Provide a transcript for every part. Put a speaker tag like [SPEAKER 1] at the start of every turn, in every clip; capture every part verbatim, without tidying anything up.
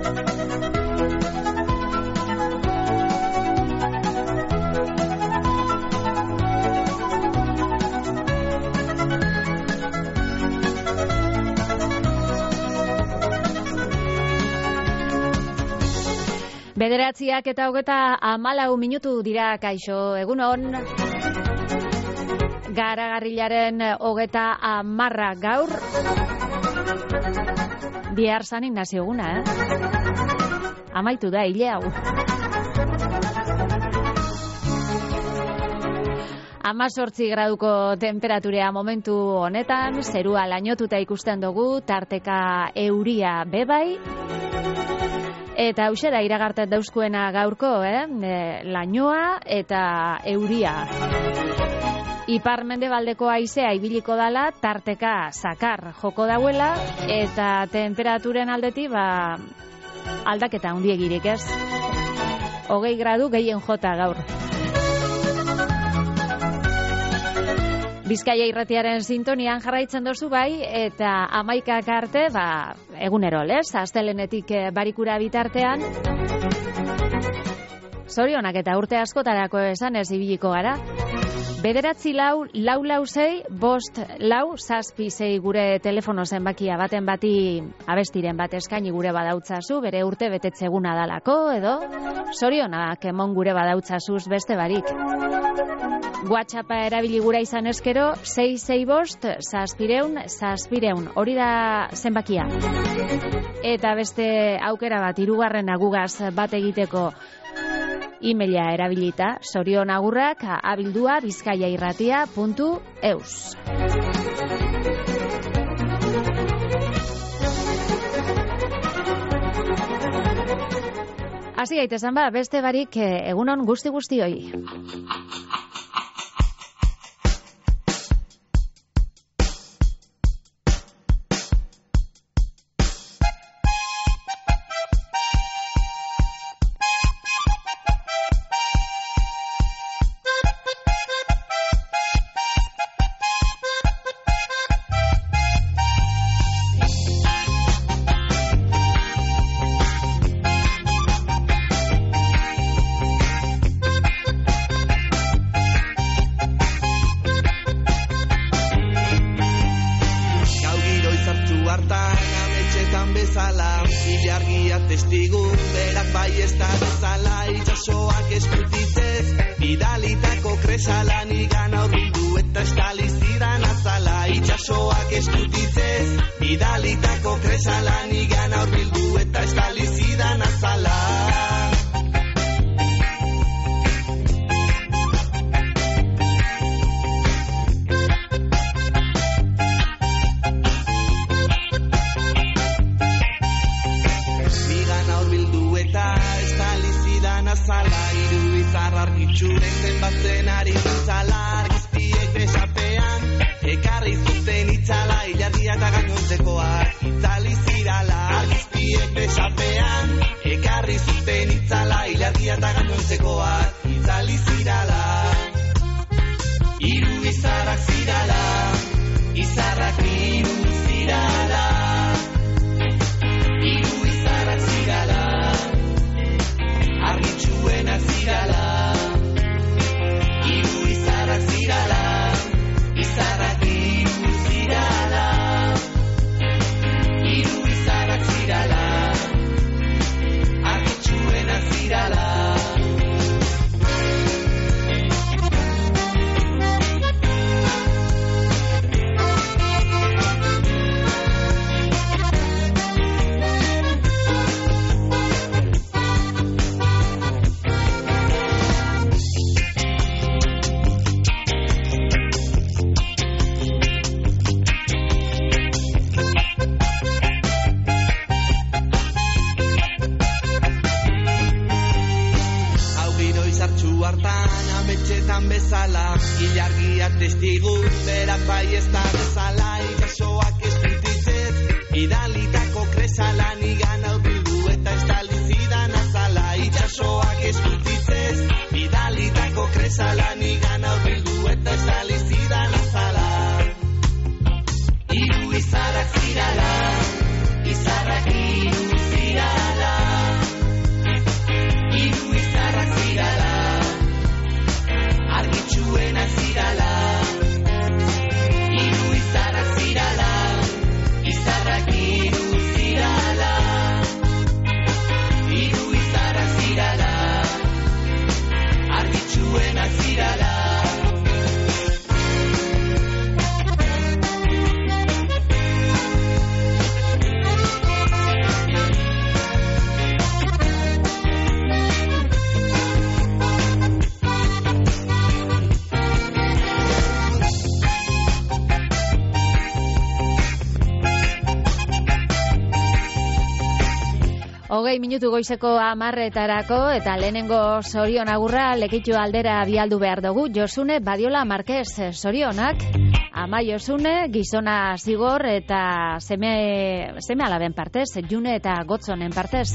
[SPEAKER 1] Bederatziak eta hogeta hamalau minutu dira, kaixo, egunon. Garagarrilaren hogeta hamarra gaur. Bihar San Ignacio eguna, eh? Amaitu da, hile hau. Hamazortzi graduko temperaturea momentu honetan, zerua lainotuta ikusten dugu, tarteka euria bebai. Eta hauxe da iragartzen dauzkuena gaurko, eh? E, lainoa eta euria. Ipar mendebaldeko haizea ibiliko dala, tarteka zakar joko dauela, eta temperaturen aldeti, ba, aldaketa handiegirik, ez? Hogei gradu gehien jota gaur. Bizkaia irratiaren sintonian jarraitzen dozu bai, eta hamaikak arte, ba, egunero, lez? Astelenetik barikura bitartean. Zorionak eta urte askotarako esan ez ibiliko gara. Bederatzi lau, lau lau zei, bost lau, zazpi zei gure telefono zenbakia baten bati abestiren bat eskaini gure badautzazu, bere urte betetzeguna dalako, edo zorionak emon gure badautzazuz beste barik. WhatsAppa erabili gura izan eskero, sei sei bost, zazpireun, zazpireun, hori da zenbakia. Eta beste aukera bat, hirugarren agugaz bat egiteko e-maila erabilita, zorion agurrak abildua bizkaiairratia puntu eus. Hasi gaitezen ba, beste barik egunon guzti guztioi.
[SPEAKER 2] Iru izarrak zirala, izarrak iru zirala.
[SPEAKER 1] hogei minutu goizeko amarretarako eta lehenengo sorion agurra Lekeitio aldera bialdu behar dugu. Josune Badiola Marquez sorionak, ama Josune, gizona zigor eta seme, seme alaben partez, June eta Gotzonen partez.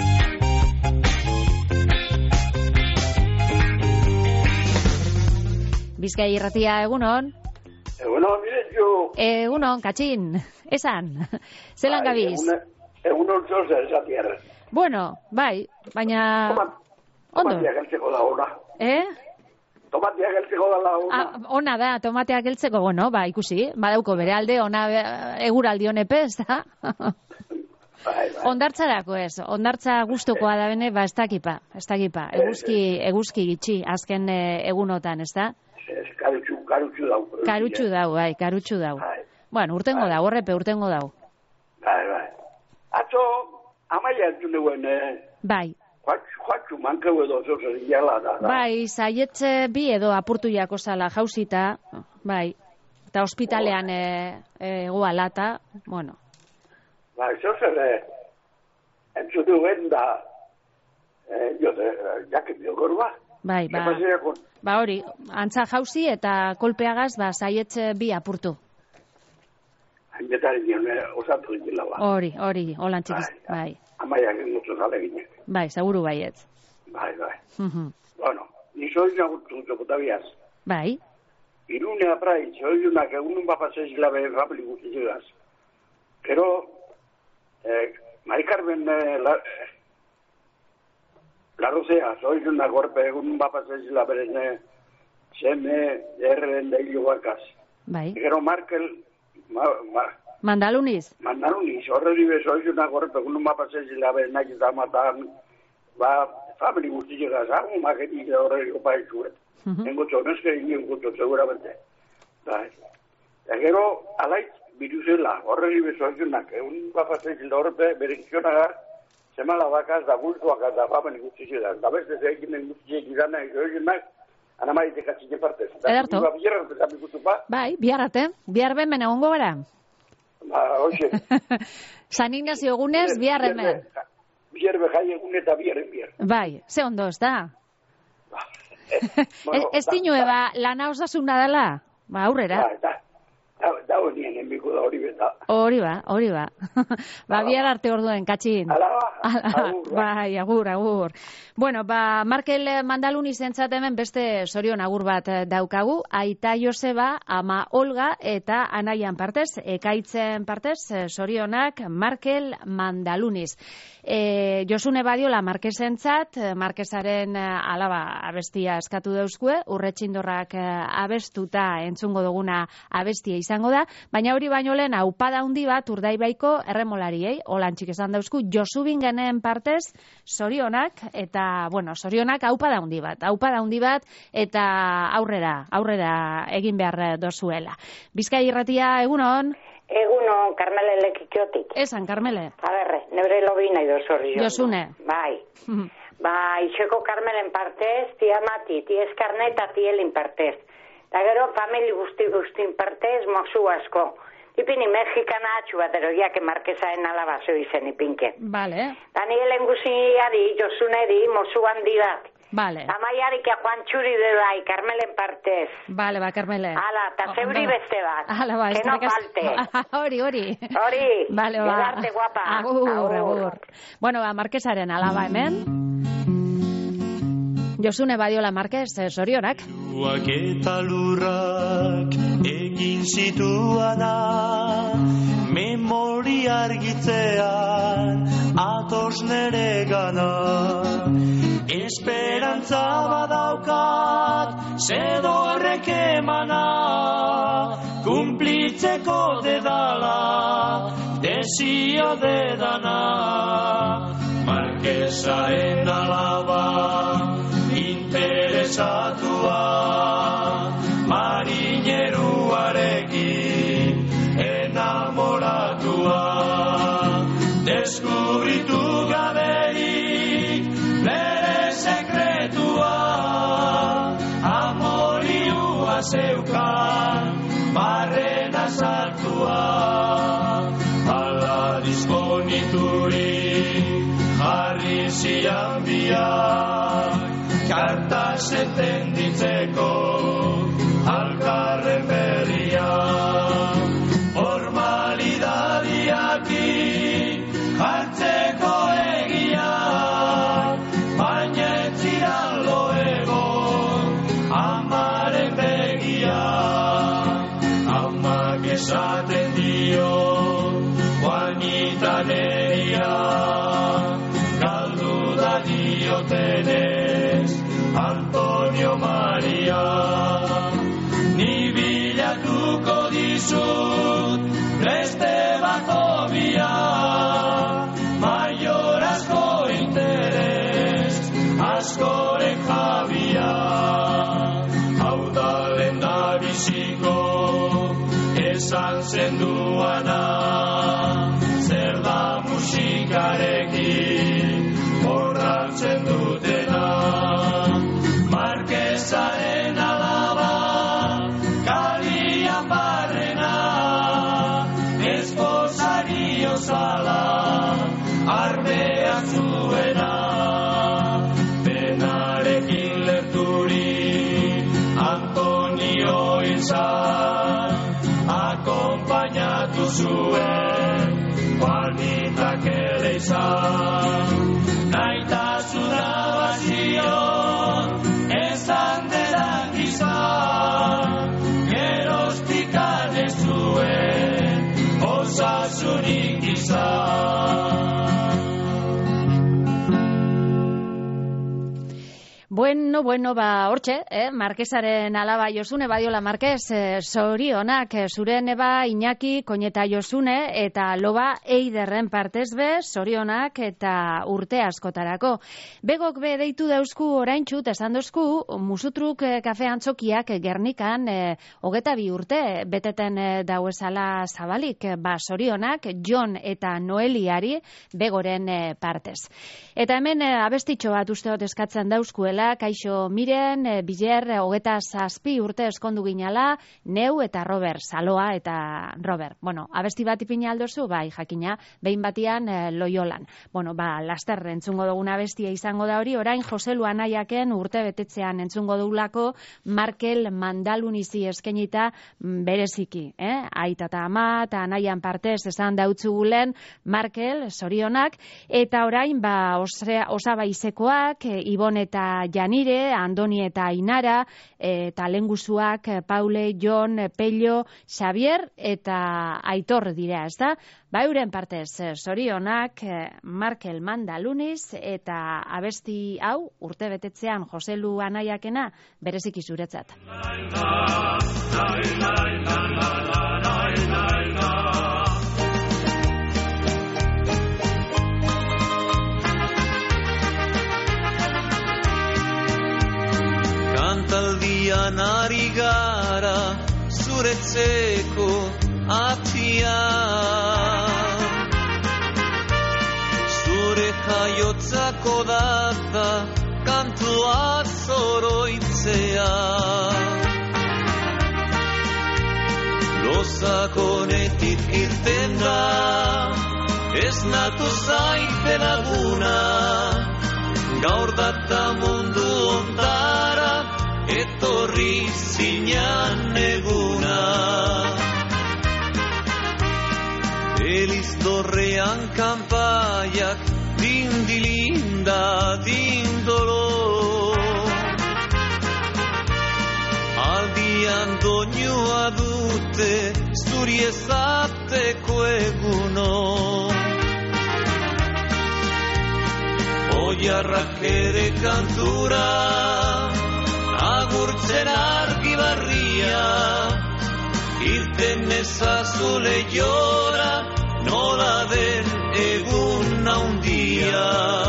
[SPEAKER 1] Bizkai irratia, egunon?
[SPEAKER 2] Egunon, miretxu.
[SPEAKER 1] Egunon, katxin, esan, zelan gabiz?
[SPEAKER 2] Egunon zoze, esatierra.
[SPEAKER 1] Bueno, bai, baina... Ondo?
[SPEAKER 2] Tomatia geltzeko da ona.
[SPEAKER 1] Eh?
[SPEAKER 2] Tomatia geltzeko da la ona.
[SPEAKER 1] Ah, ona da, tomatea geltzeko, bueno, ba, ikusi, badauko bere alde, ona eguraldi honepe, ez da?
[SPEAKER 2] Bai, bai.
[SPEAKER 1] Ondartzarako ez, ondartza gustukoa da bene, ba, ez dakipa, ez dakipa, eguzki, eguzki gitxi, azken egunotan, ez da?
[SPEAKER 2] Ez, karutxu, karutxu dau.
[SPEAKER 1] Karutxu dau, bai, karutxu dau.
[SPEAKER 2] Bai.
[SPEAKER 1] Bueno, urtengo dau, horrepe, urtengo dau.
[SPEAKER 2] Bai, bai. Atzo, amaia entzun duen, eh?
[SPEAKER 1] Bai.
[SPEAKER 2] Joatxu mankeu edo zozer jala da.
[SPEAKER 1] Bai, zaietze bi edo apurtu jako zala jauzita, bai. Eta ospitalean egoa lata, bueno.
[SPEAKER 2] Bai, zozer, eh, entzun duen da, eh, jote, jakin biogor ba.
[SPEAKER 1] Bai, ba, ba hori, antza jauzi eta kolpeagaz, ba, zaietze bi apurtu.
[SPEAKER 2] Hainbetari nion, osatu dila ba.
[SPEAKER 1] Hori, hori, holan txikiz, bai.
[SPEAKER 2] Amaiak engutzu zale ginen.
[SPEAKER 1] Bai, seguru baietz.
[SPEAKER 2] Bai, bai. Bueno, ni soy nagutzu zokotabiaz.
[SPEAKER 1] Bai.
[SPEAKER 2] Irunea prai, soy una que unun bapasez labe famili guztizegaz. Pero, eh, Mari Carmen, eh, la, eh, la Rosea, soy una gorpe, unun bapasez labe seme, erren da hilo bakaz.
[SPEAKER 1] Bai.
[SPEAKER 2] Gero Markel, ma, ma,
[SPEAKER 1] Mandaluniz.
[SPEAKER 2] Mandaluniz, horreri bezo, soy una gorpe, unun bapasez labe nahi eta matan, ba, famili guztizegaz, hago magenik horreri opa izuet. Engotzo, neske ingotzo, seguramente. Bai. Eta gero, alaiz, biruzela, horregi bezoazunak, egun bapazeiz horrepe, berenkionagar, semala bakaz, da gultuak, da famen guztizela. Da beste zeikinen guztizek izana, egoezunak, anamaitek atzinen partez.
[SPEAKER 1] Ederto. Bai, bihar arte, bihar ben mena ongo gara.
[SPEAKER 2] Ba, hoxe.
[SPEAKER 1] San Ignacio egunez, bihar hemen.
[SPEAKER 2] Bihar behai egun eta bihar bihar.
[SPEAKER 1] Bai, ze ondo ez da? Ez dinue, ba, lana osasuna dela? Ba, aurrera.
[SPEAKER 2] Da, da, da honien enbiko da hori beta.
[SPEAKER 1] Hori ba, hori ba. Ba, bihar arte orduen, katxin.
[SPEAKER 2] Ala, agur.
[SPEAKER 1] Bai, agur, agur. Bueno, ba, Markel Mandaluni zentzat hemen beste sorion agur bat daukagu. Aita Joseba, ama Olga eta anaian partez, ekaitzen partez, sorionak Markel Mandaluniz. E, Josune Badiola Markezentzat, Markezaren alaba abestia eskatu dauzkue, urretxindorrak abestuta entzungo duguna abestia izango da, baina hori baino lehen aupada handi bat Urdaibaiko erremolariei, holantxik esan dauzku, Josubingenen partez, sorionak, eta, bueno, sorionak aupada handi bat, aupada handi bat, eta aurrera, aurrera egin behar dozuela. Bizkai irratia, egunon?
[SPEAKER 3] Egunon, Carmele Lekitxotik.
[SPEAKER 1] Esan, Carmele.
[SPEAKER 3] A berre, nebre lobi nahi dozorri.
[SPEAKER 1] Josune.
[SPEAKER 3] Bai. Bai, xeko Carmelen partez, tia mati, tia eskarne eta tielin partez. Da gero, famili guzti guztin partez, mozu asko. Ipini mexikana atxu bat, ero, jake markezaen alabazo izen ipinke.
[SPEAKER 1] Vale.
[SPEAKER 3] Danielen guziari, Josune di, mozu handi bat.
[SPEAKER 1] Vale.
[SPEAKER 3] Amaiarik a Juan Txuri de bai, Carmelen partez.
[SPEAKER 1] Vale, ba, Carmele.
[SPEAKER 3] Ala, eta zeuri beste bat.
[SPEAKER 1] Ala, ba,
[SPEAKER 3] que no falte.
[SPEAKER 1] Hori, hori.
[SPEAKER 3] Hori.
[SPEAKER 1] Vale, ba.
[SPEAKER 3] Gelarte guapa.
[SPEAKER 1] Agur, agur, agur. Bueno, ba, Markezaren alaba hemen. Josune Badiola Marquez, sorionak.
[SPEAKER 4] Juak eta lurrak egin zituana, memori argitzean atos nere gana. Esperantza badaukat, zedo horrek emana, kumplitzeko dedala, desio dedana. Markezaren alaba, interesatua, marineruarekin enamoratua, deskubritu gaberik bere sekretua, amoriua zeukan barrena sartua, ala disponiturik jarri Amesian biak karta sentenditzeko alkarren berria formalidadiakin hartzeko egia baina ez ziran lo egon amaren begia amak esaten dio Juanita neria galdu da diotenez Antonio Maria ni bilatuko dizut beste bat hobia maior asko interes askoren jabia hau da lenda biziko esan zenduana zer da musikarekin borratzen dutena Marquesaren alaba kalian barrena esposari osala armean zuena penarekin lerturi Antonio hilzan akompainatu zuen Juanitak ere izan naitasuna bazio ezan denak izan geroztikan ez zuen osasunik izan.
[SPEAKER 1] Bueno, bueno, ba, hortxe, eh? Marquesaren alaba Josune, Badiola Marquez, eh, zorionak, eh, zure neba Iñaki, Koñeta Josune, eta loba Eiderren partez be, zorionak eta urte askotarako. Begok be deitu dauzku oraintxut, esan dozku, musutruk eh, kafe antzokiak eh, Gernikan, eh, hogeta bi urte, beteten eh, dauezala zabalik, eh, ba, zorionak, Jon eta Noeliari, begoren eh, partez. Eta hemen eh, abestitxo bat usteot eskatzen dauzkuela, kaixo miren, e, biler, hogeta zazpi urte eskondu ginala, neu eta Robert, Saloa eta Robert. Bueno, abesti bat ipina aldozu, bai, jakina, behin batian e, Loiolan. Bueno, ba, laster entzungo duguna abestia izango da hori, orain Joselu Anaiaken urte betetzean entzungo dugulako Markel Mandalunizi eskenita bereziki, eh? Aita eta ama, eta Anaian partez esan dautzu gulen Markel, zorionak, eta orain, ba, osabaizekoak, e, Ibon eta Janire, Andoni eta Ainara, eta lengusuak Paule, Jon, Pello, Xavier eta Aitor dira, ez da? Ba, euren partez, zorionak, Markel Mandaluniz, eta abesti hau, urte betetzean Joselu Anaiakena, bereziki zuretzat.
[SPEAKER 5] Kantaldian ari gara zuretzeko atia zure jaiotzako data kantua zoroitzea lozakonetik irten da ez natu zaite laguna gaur data mundu ondara etorri zinan eguna Elizdorrean kanpaiak dindilinda dindolo aldian doinua dute zuri ezateko eguno oiarrak ere kantura agurtzen argi barria irten ezazu lehiora nola den egun haundia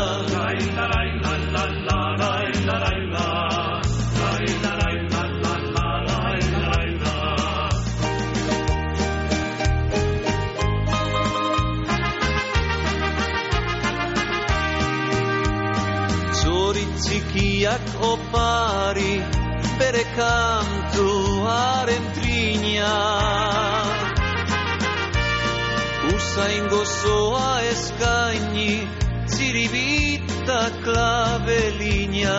[SPEAKER 5] Txikiak opari bere kantuaren trina usain gozoa eskaini ziribita klabelina.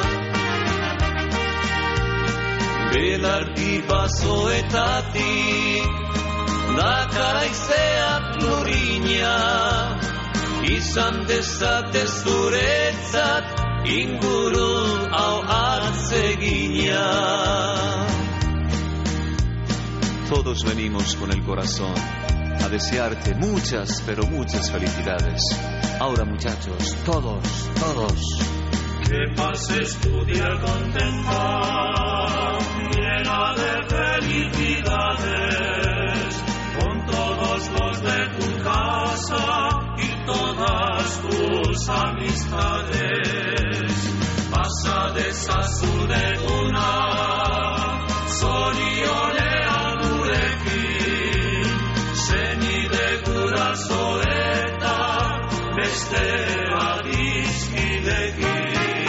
[SPEAKER 5] Belardi basoetatik nakaraizeak lurina, izan dezate zuretzat inguru hau atzegina. Todos venimos con el corazón a desearte muchas, pero muchas felicidades. Ahora, muchachos, todos, todos.
[SPEAKER 4] Que pases tu día contenta, llena de felicidades, con todos los de tu casa y todas tus amistades. Pasa desazuneguna, zorionean gurekin, zenide gurasoeta, beste adizkidekin.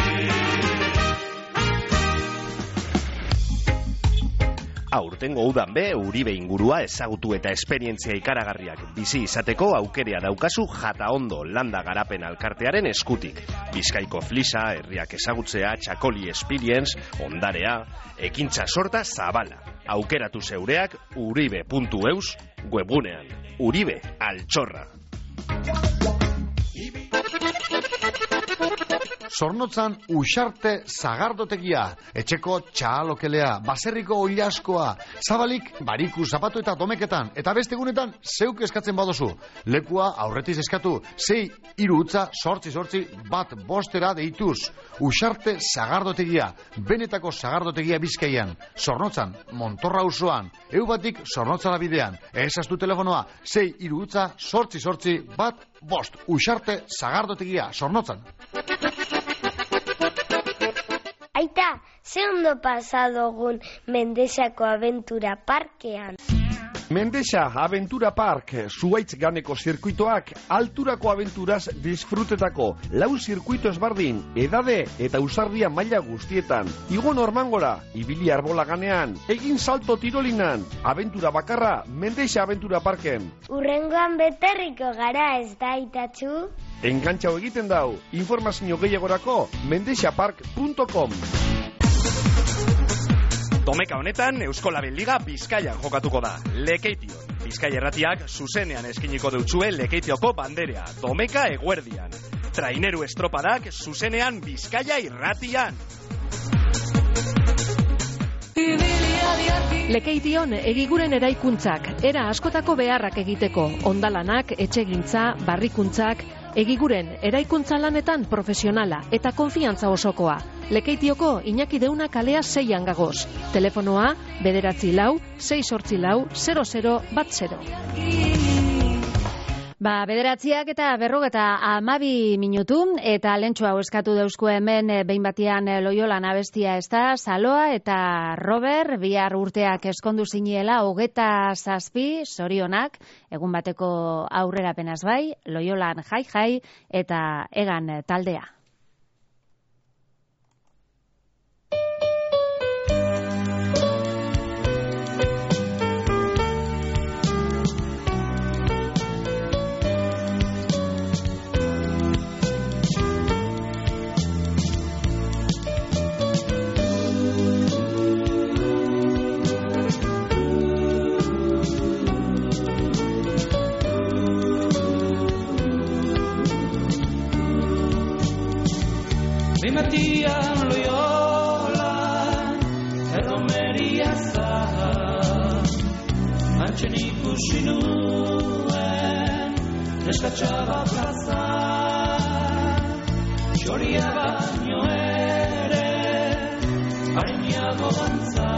[SPEAKER 6] Aurtengo udan be, Uribe ingurua ezagutu eta esperientzia ikaragarriak bizi izateko aukerea daukazu Jata Ondo landa garapen alkartearen eskutik. Bizkaiko flisa, herriak ezagutzea, txakoli experience, ondarea, ekintza sorta zabala. Aukeratu zeureak uribe puntu eus webgunean. Uribe altxorra.
[SPEAKER 7] Zornotzan Uxarte zagardotegia, etxeko txalokelea, baserriko oilaskoa, zabalik bariku zapatu eta domeketan, eta beste egunetan zeuk eskatzen badozu. Lekua aurretiz eskatu, sei hiru utza sortzi sortzi bat bostera deituz. Uxarte zagardotegia, benetako zagardotegia Bizkaian, Zornotzan, Montorra auzoan, eu batik Zornotzara bidean, ezaztu telefonoa, sei hiru utza sortzi sortzi bat bost. Uxarte zagardotegia, Zornotzan.
[SPEAKER 8] Aita, ze ondo pasadogun Mendexako Aventura Parkean.
[SPEAKER 9] Mendexa Aventura Park, zuaitz ganeko zirkuitoak, alturako aventuraz disfrutetako, lau zirkuito ezbardin, edade eta usardia maila guztietan. Igo normangora, ibili arbola ganean, egin salto tirolinan, aventura bakarra, Mendexa Aventura Parken.
[SPEAKER 8] Urrengoan beterriko gara ez da, Aitatxu?
[SPEAKER 9] Engantxau egiten dau, informazio gehiagorako, mendexapark punto com.
[SPEAKER 6] Domeka honetan Eusko Label Liga Bizkaian jokatuko da. Lekeition. Bizkaia erratiak zuzenean eskiniko deutzue Lekeitioko banderea. Domeka eguerdian. Traineru estropadak zuzenean Bizkaia irratian.
[SPEAKER 10] Lekeition egiguren eraikuntzak, era askotako beharrak egiteko, ondalanak, etxegintza, barrikuntzak, egiguren eraikuntza lanetan profesionala eta konfiantza osokoa. Lekeitioko Iñaki Deuna kalea seian gagoz. Telefonoa bederatzi lau, sei sortzi lau, zero zero bat zero.
[SPEAKER 1] Ba, bederatziak eta berrogeta amabi minutu, eta lentsu hau eskatu dauzko hemen behin batian Loiolan abestia ez da, Saloa eta Robert, bihar urteak eskondu ziniela, hogeta zazpi, zorionak, egun bateko aurrerapenaz bai, Loiolan jai jai eta egan taldea.
[SPEAKER 4] Matian Loyola, erromeria zahar, antxen ikusi nuen, neskatxaba plaza, xoria baino ere, hariniago dantza,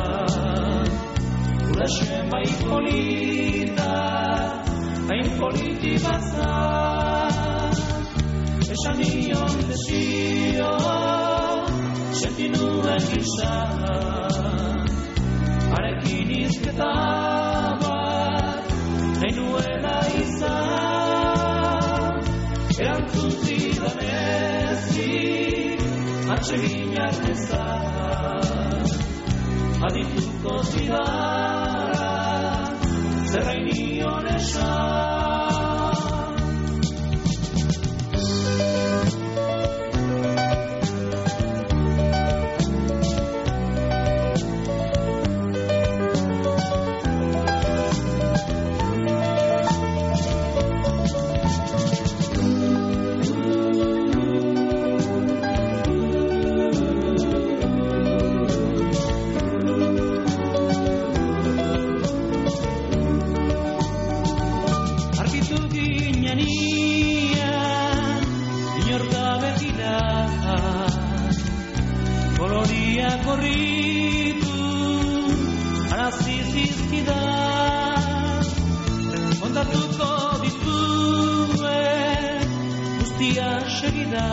[SPEAKER 4] uraxe bai polita, hain politi baza, esan nion desio, senti nuen gisa, harekin izketa bat, nahi nuela izan, erantzun zidan ezik, atsegin arnezan, adituko zidara, zerrain nion esan. gira koloriak horritu arazi zizkida kontatuko dizue guztia segida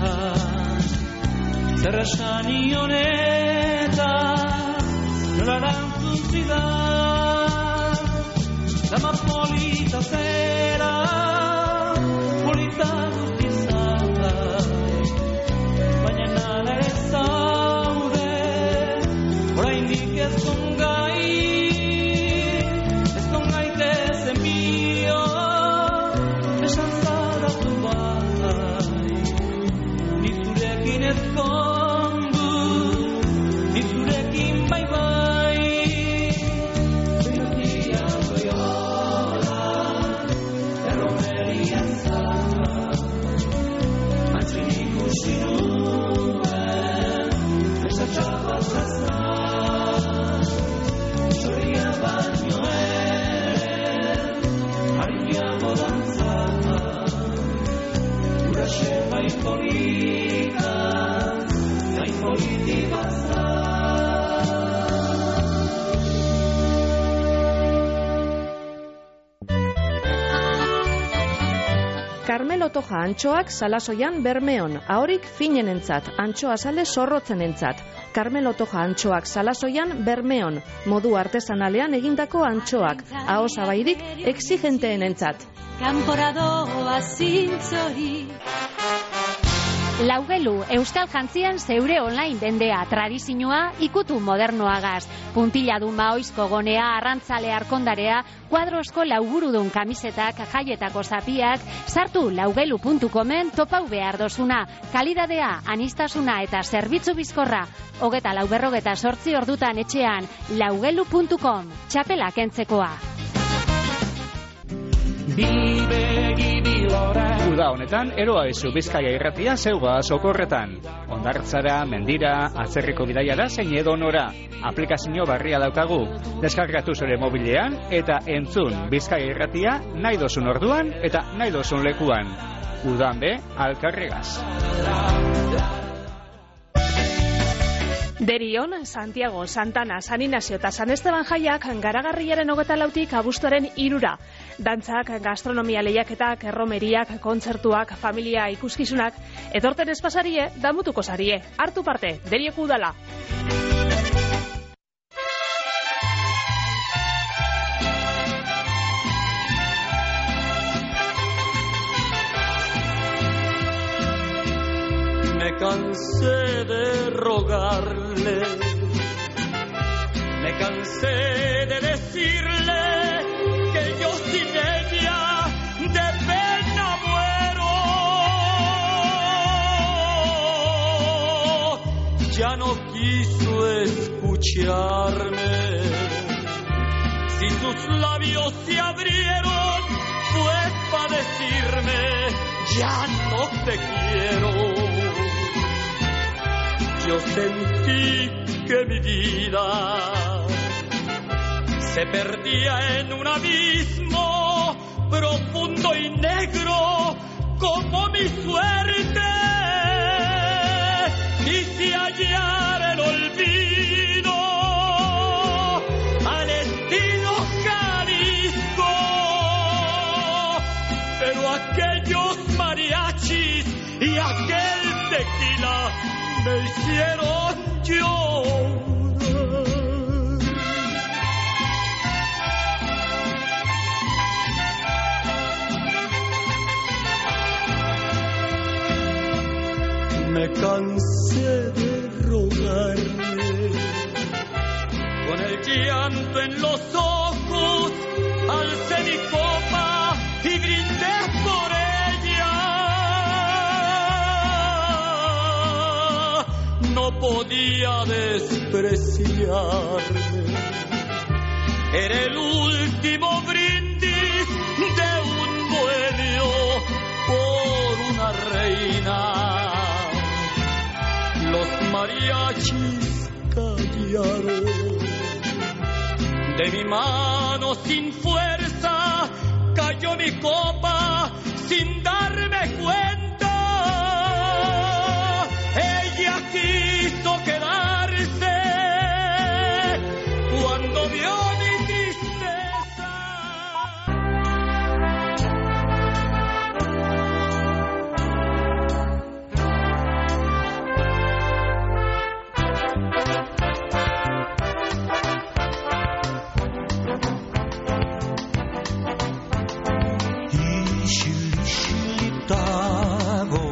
[SPEAKER 4] zer esan ioneta nola erantzun zidan dama polita zera polita guztizan baina nala ez zaude oraindik ez zongai ez zongaite zenbio esan zaratu bai ni zurekin ez kondu ni zurekin bai bai berotia goiola erromeria zara mantzin ikusi nuen esatxaba zaza zoria baino ere hariñago dantza uraxe bai polita bai politi baza
[SPEAKER 10] Carmelo Toja antxoak Salasoian Bermeon, ahorik finenentzat, antxoa sale zorrotzenentzat. Carmelo Toja antxoak Salasoian Bermeon, modu artesanalean egindako antxoak, aho zabairik exigenteenentzat.
[SPEAKER 11] Kanporadoa zintzori.
[SPEAKER 1] Laugelu, Euskal Jantzian zeure online dendea, tradizioa ikutu modernoagaz. Puntilladun maoizko gonea, arrantzale arkondarea, kuadrosko lauburudun kamisetak, jaietako zapiak, sartu laugelu puntu comen topau behar dozuna. Kalidadea, anistasuna eta zerbitzu bizkorra. Hogeta lauberrogeta sortzi ordutan etxean, laugelu puntu com, txapela kentzekoa.
[SPEAKER 12] Uda honetan, eroa ezu Bizkaia irratia zeuga sokorretan. Hondartzara, mendira, atzerriko bidaiara zein edo nora. Aplikazio barria daukagu. Deskargatu zure mobilean eta entzun Bizkaia irratia nahi dozun orduan eta nahi dozun lekuan. Udan be, alkarregaz.
[SPEAKER 10] Derion, Santiago, Santana, San Inazio eta San Esteban jaiak garagarriaren hogeta lautik abuztuaren irura. Dantzak, gastronomia lehiaketak, erromeriak, kontzertuak, familia ikuskizunak, etorten espasarie, damutuko sarie. Hartu parte, Derioko udala.
[SPEAKER 4] Me cansé de rogarle, me cansé de decirle que yo sin ella de pena muero. Ya no quiso escucharme, si sus labios se abrieron, pues para decirme ya no te quiero. Yo sentí que mi vida se perdía en un abismo profundo y negro como mi suerte. Quise hallar el olvido al estilo Jalisco, pero aquellos mariachis y aquel tequila me hicieron llorar. Me cansé de rogarle, con el llanto en los ojos, alcé mi copa y brindé por ella. No podía despreciarme, era el último brindis de un bohemio por una reina. Los mariachis callaron, de mi mano sin fuerza cayó mi copa sin darme cuenta. quiso quedarse cuando vio mi tristeza.
[SPEAKER 13] 이실이실다고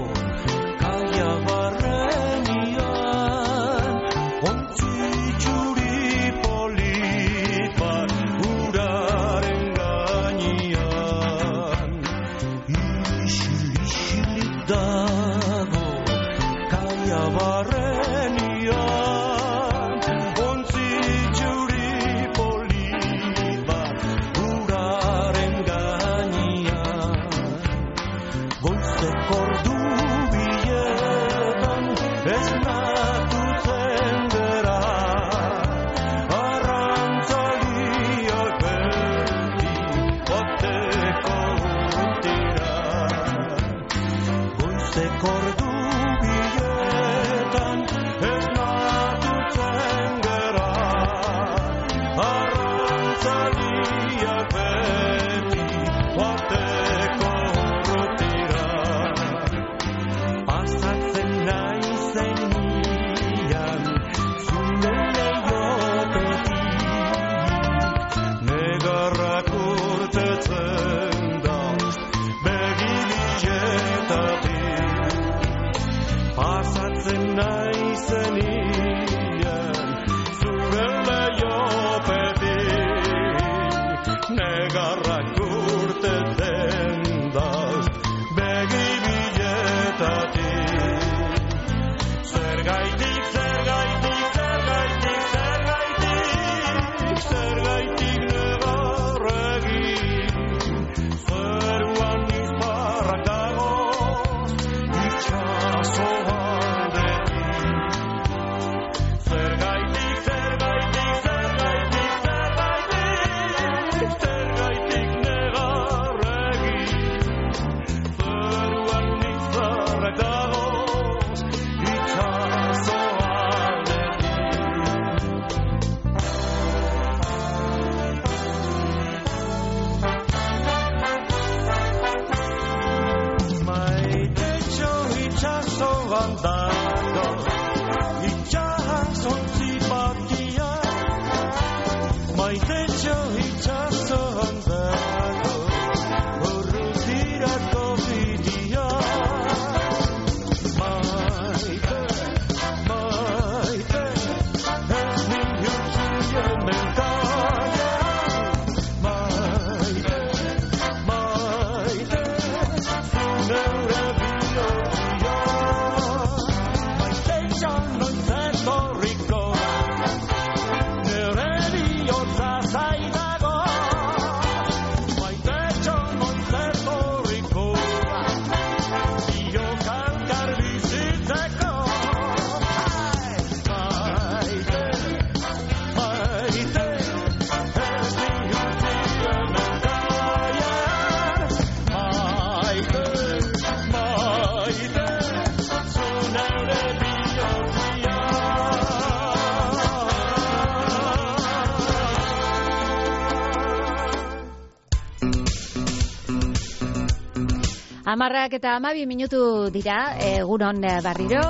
[SPEAKER 1] Amarrak eta amabi minutu dira, egunon barriro.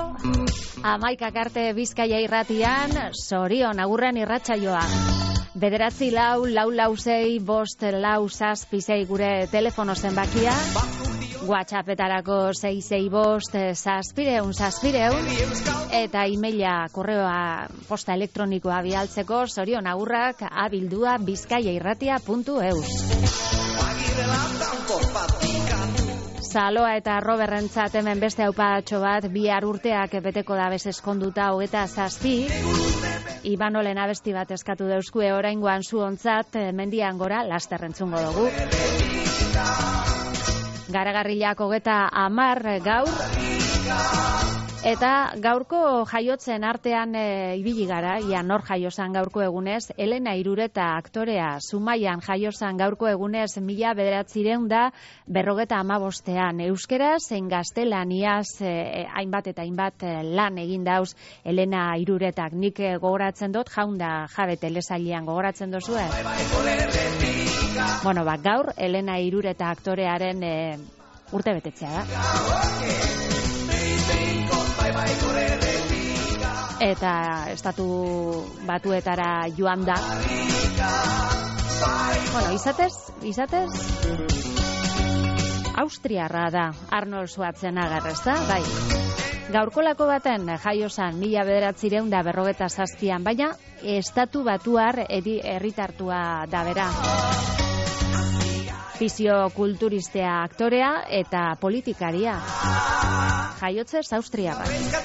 [SPEAKER 1] Amaikak arte Bizkaia irratian, zorion agurren irratsaioa. Bederatzi lau, lau lau zei, bost lau zazpi zei gure telefono zenbakia. WhatsAppetarako sei sei bost zazpireun zazpireun. Eta emaila, korreoa, posta elektronikoa bialtzeko, zorion agurrak abildua bizkaiairratia puntu eus. Zaloa eta Roberrentzat hemen beste aupatxo bat, bihar urteak beteko da bezeskonduta hogeta zazpi. Ibanolen abesti bat eskatu deuskue oraingoan zuontzat, mendian gora lasterrentzungo dugu. Garagarrilak hogeta amar gaur. Eta gaurko jaiotzen artean e, ibili gara, ia nor jaiozan gaurko egunez, Elena Irureta aktorea, Zumaian jaiozan gaurko egunez, mila bederatzireun da berrogeta amabostean. Euskeraz, zein gaztelaniaz, e, hainbat eta hainbat e, lan egin dauz Elena Iruretak. Nik e, gogoratzen dut, jaunda jabe telesailean gogoratzen dozu, eh? Bueno, ba, gaur, Elena Irureta aktorearen e, urte betetzea da. Eta estatu batuetara joan da. Bueno, izatez, izatez, Austriarra da, Arnold Schwarzenegger, ez da? Bai. Gaurkolako baten jaiozan mila bederatzireun da berrogeta zazpian, baina estatu batuar edi herritartua da bera. Fiziokulturistea aktorea eta politikaria. Jaiotzez Austriarra.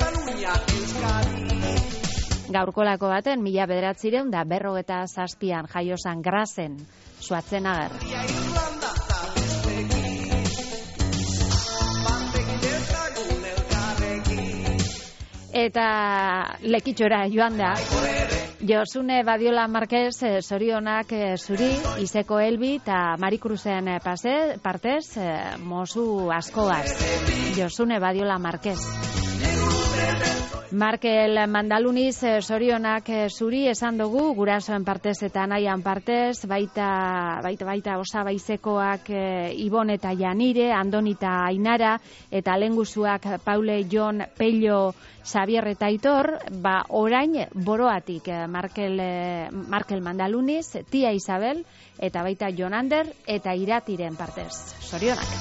[SPEAKER 1] Gaurkolako baten mila bederatzireun da berrogeta zazpian jaiozan Grazen Schwarzenegger. Eta lekitxora joan da. Josune Badiola Marquez, zorionak zuri, Izeko Elbi eta Marikruzen partez, mozu askogaz. Josune Badiola Marquez. Markel Mandaluniz, zorionak zuri esan dugu, gurasoen partez eta nahian partez, baita, baita, baita osabaizekoak Ibon eta Janire, Andonita Ainara, eta lenguzuak Paule, Jon, Pello, Xavier eta Aitor, ba orain boroatik Markel, Markel Mandaluniz, tia Isabel, eta baita Jon Ander, eta Iratiren partez. Zorionak.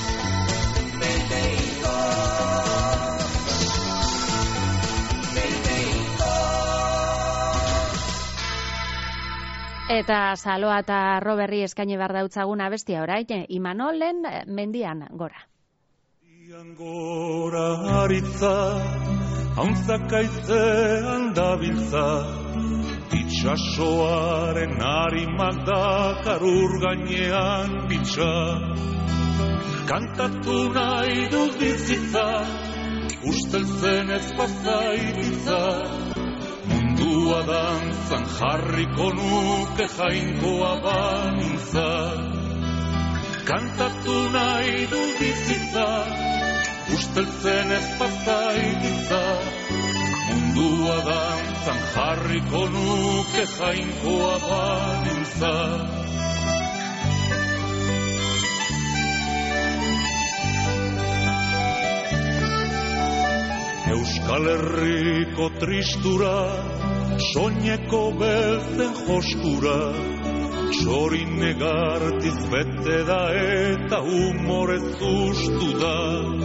[SPEAKER 1] Eta Saloa eta Roberri eskaini behar dautzagun abestia orain, Imanolen mendian gora.
[SPEAKER 13] Mendian gora haritza, hauntzakaizean dabiltza, itxasoaren harimak dakar ur gainean bitxa. Kantatu nahi dut bizitza, usteltzen ez pazaititza, mundua dantzan jarriko nuke jainkoa banintza. Kantatu nahi du bizitza, usteltzen ez pazaititza, mundua dantzan jarriko nuke jainkoa banintza. Euskal Herriko tristura, soineko beltzen joskura, txorin negartiz bete da eta humorez ustu da.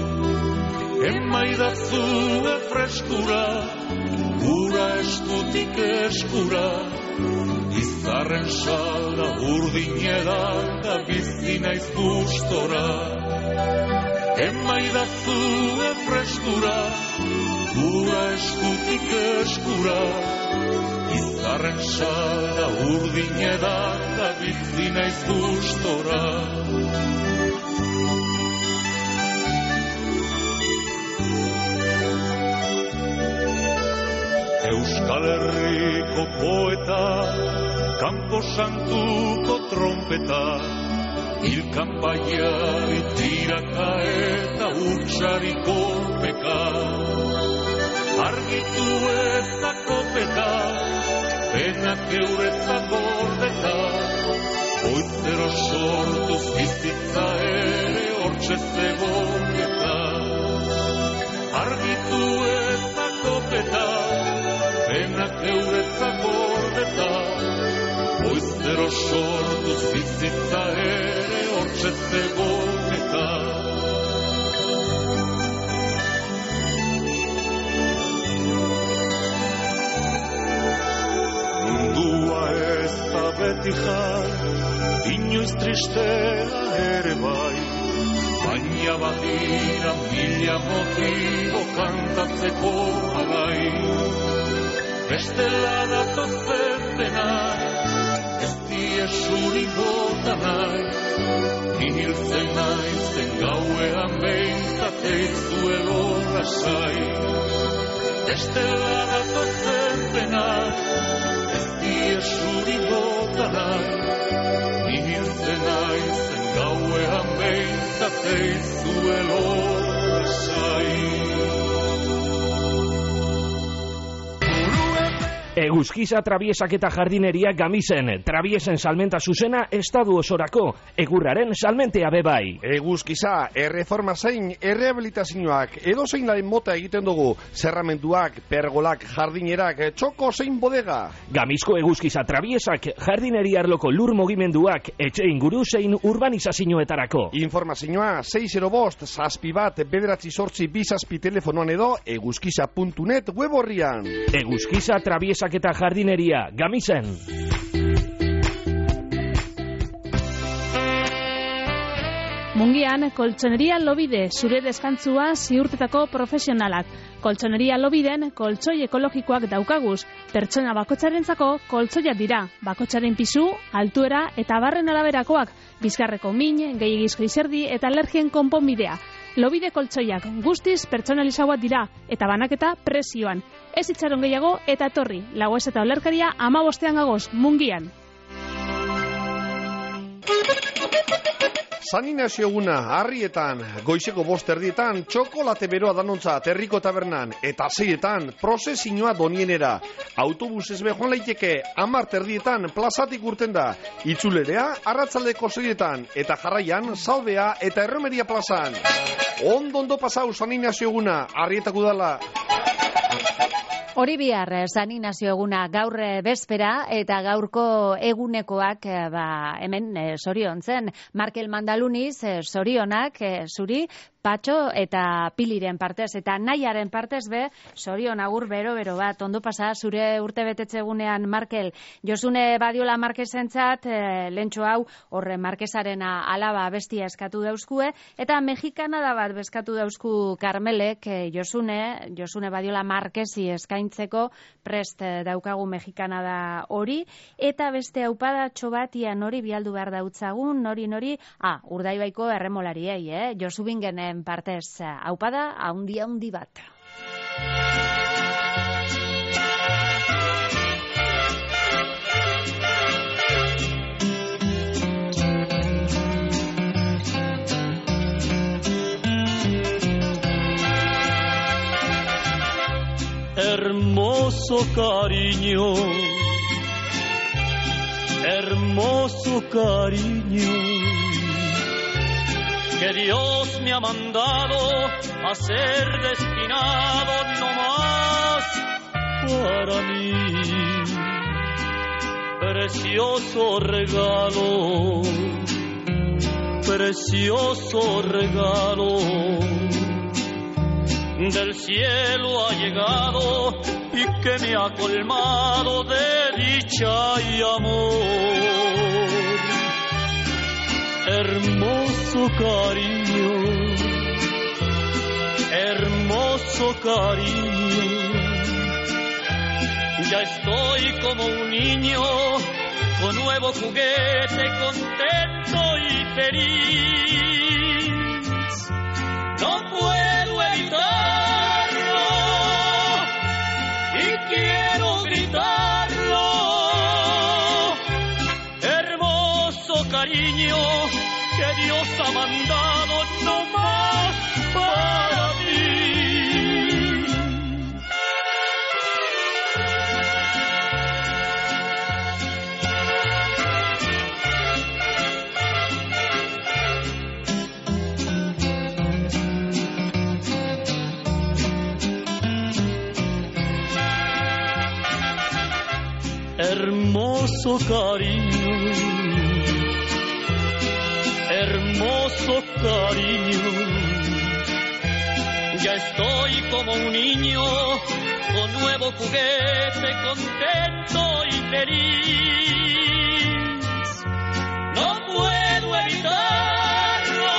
[SPEAKER 13] Emaidazu freskura, gura eskutik eskura, izarren salda urdinedan da bizi naiz gustora. Emaidazu freskura, gura eskutik eskura, izarren salda urdinedan da bizi naiz gustora. Euskal Herriko poeta, Campo Santuko trompeta, Ilkan baiari tiraka eta utxari kolpeka. Argitu ezako peta, penak euretzak gordeta, oitzero sortuz bizitza ere hortxe zegoeta. Argitu ezako peta, penak euretzak gordeta, oitzero sortuz bizitza ere hortxe zegoeta. Mundua ez da beti jar, inoiz tristea ere bai, baina badira mila motibo kantatzeko alai. Bestela datozen denak, ez diezuri bota nahi, nihiltzen naizen gauean behintzat ez duelo lasai. bestela datozen penak, ez diezuri bota nahi, nihiltzen naizen gauean behintzatei zuelo lasai.
[SPEAKER 14] Eguzkiza trabiesak eta jardineria Gamisen. Trabiesen salmenta zuzena estadu osorako. Egurraren salmentea bebai.
[SPEAKER 9] Eguzkiza, erreforma zein, errehabilitazioak, edo zein laren mota egiten dugu. Zerramenduak, pergolak, jardinerak, txoko zein bodega.
[SPEAKER 14] Gamizko eguzkiza trabiesak, jardineria arloko lur mugimenduak, etxe inguru zein urbanizazioetarako.
[SPEAKER 9] Informazioa, sei zero bost, zazpi bat, bederatzi sortzi bizazpi telefonoan edo, eguzkiza puntu net web horrian.
[SPEAKER 14] Eguzkiza trabiesak eta jardineria, Gamisen.
[SPEAKER 15] Mungian, koltsoneria Lobide, zure deskantzua ziurtetako profesionalak. Koltsoneria Lobiden, koltsoi ekologikoak daukaguz. Pertsona bakotxarentzako koltsoiak dira. Bakotxaren pisu, altuera eta barren araberakoak. Bizkarreko min, gehiagizko izerdi eta alergien konponbidea. Lobide koltsoiak guztiz pertsonalizagoak dira eta banaketa prezioan. Ez itxaron gehiago eta etorri. Lagoez eta olerkaria hamabostean gagoz, Mungian.
[SPEAKER 9] San Inazio eguna, harrietan, goizeko bost erdietan, txokolate beroa danontzat, herriko tabernan, eta zeietan, prozesioa donienera. Autobusez behoan leiteke, amart erdietan, plazatik urten da. Itzulerea, arratzaldeko zeietan, eta jarraian, Salbea eta Erromeria plazan. Ondo ondo pasau San Inazio eguna, harrietako dala.
[SPEAKER 1] Hori bihar, San Inazio eguna gaur bezpera eta gaurko egunekoak ba, hemen zoriontzen. Markel Mandaluniz, zorionak, zuri, Patxo eta Piliren partez eta Naiaren partez be, zorion agur bero-bero bat, ondo pasa, zure urte betetze egunean, Markel, Josune Badiola Markesentzat, e, lentxo hau, horre Markesaren alaba bestia eskatu dauzkue, eta Mexikanada bat beskatu dauzku Karmelek, e, Josune, Josune Badiola Markesi eskaintzeko prest daukagu Mexikanada hori, eta beste aupadatxo bat ia nori bialdu behar dautzagun, nori nori, ah, Urdaibaiko erremolariei, eh? Josubingenen partez, aupada, haundi haundi bat.
[SPEAKER 13] Hermoso cariño, hermoso cariño, que Dios me ha mandado a ser destinado no más para mí. Precioso regalo, precioso regalo, del cielo ha llegado y que me ha colmado de dicha y amor. Hermoso cariño, hermoso cariño, ya estoy como un niño con nuevo juguete, contento y feliz. No puedo evitarlo y quiero gritarlo. Hermoso cariño que Dios ha mandado no más para ti. Hermoso cariño, hermoso cariño, ya estoy como un niño con nuevo juguete, contento y feliz. No puedo evitarlo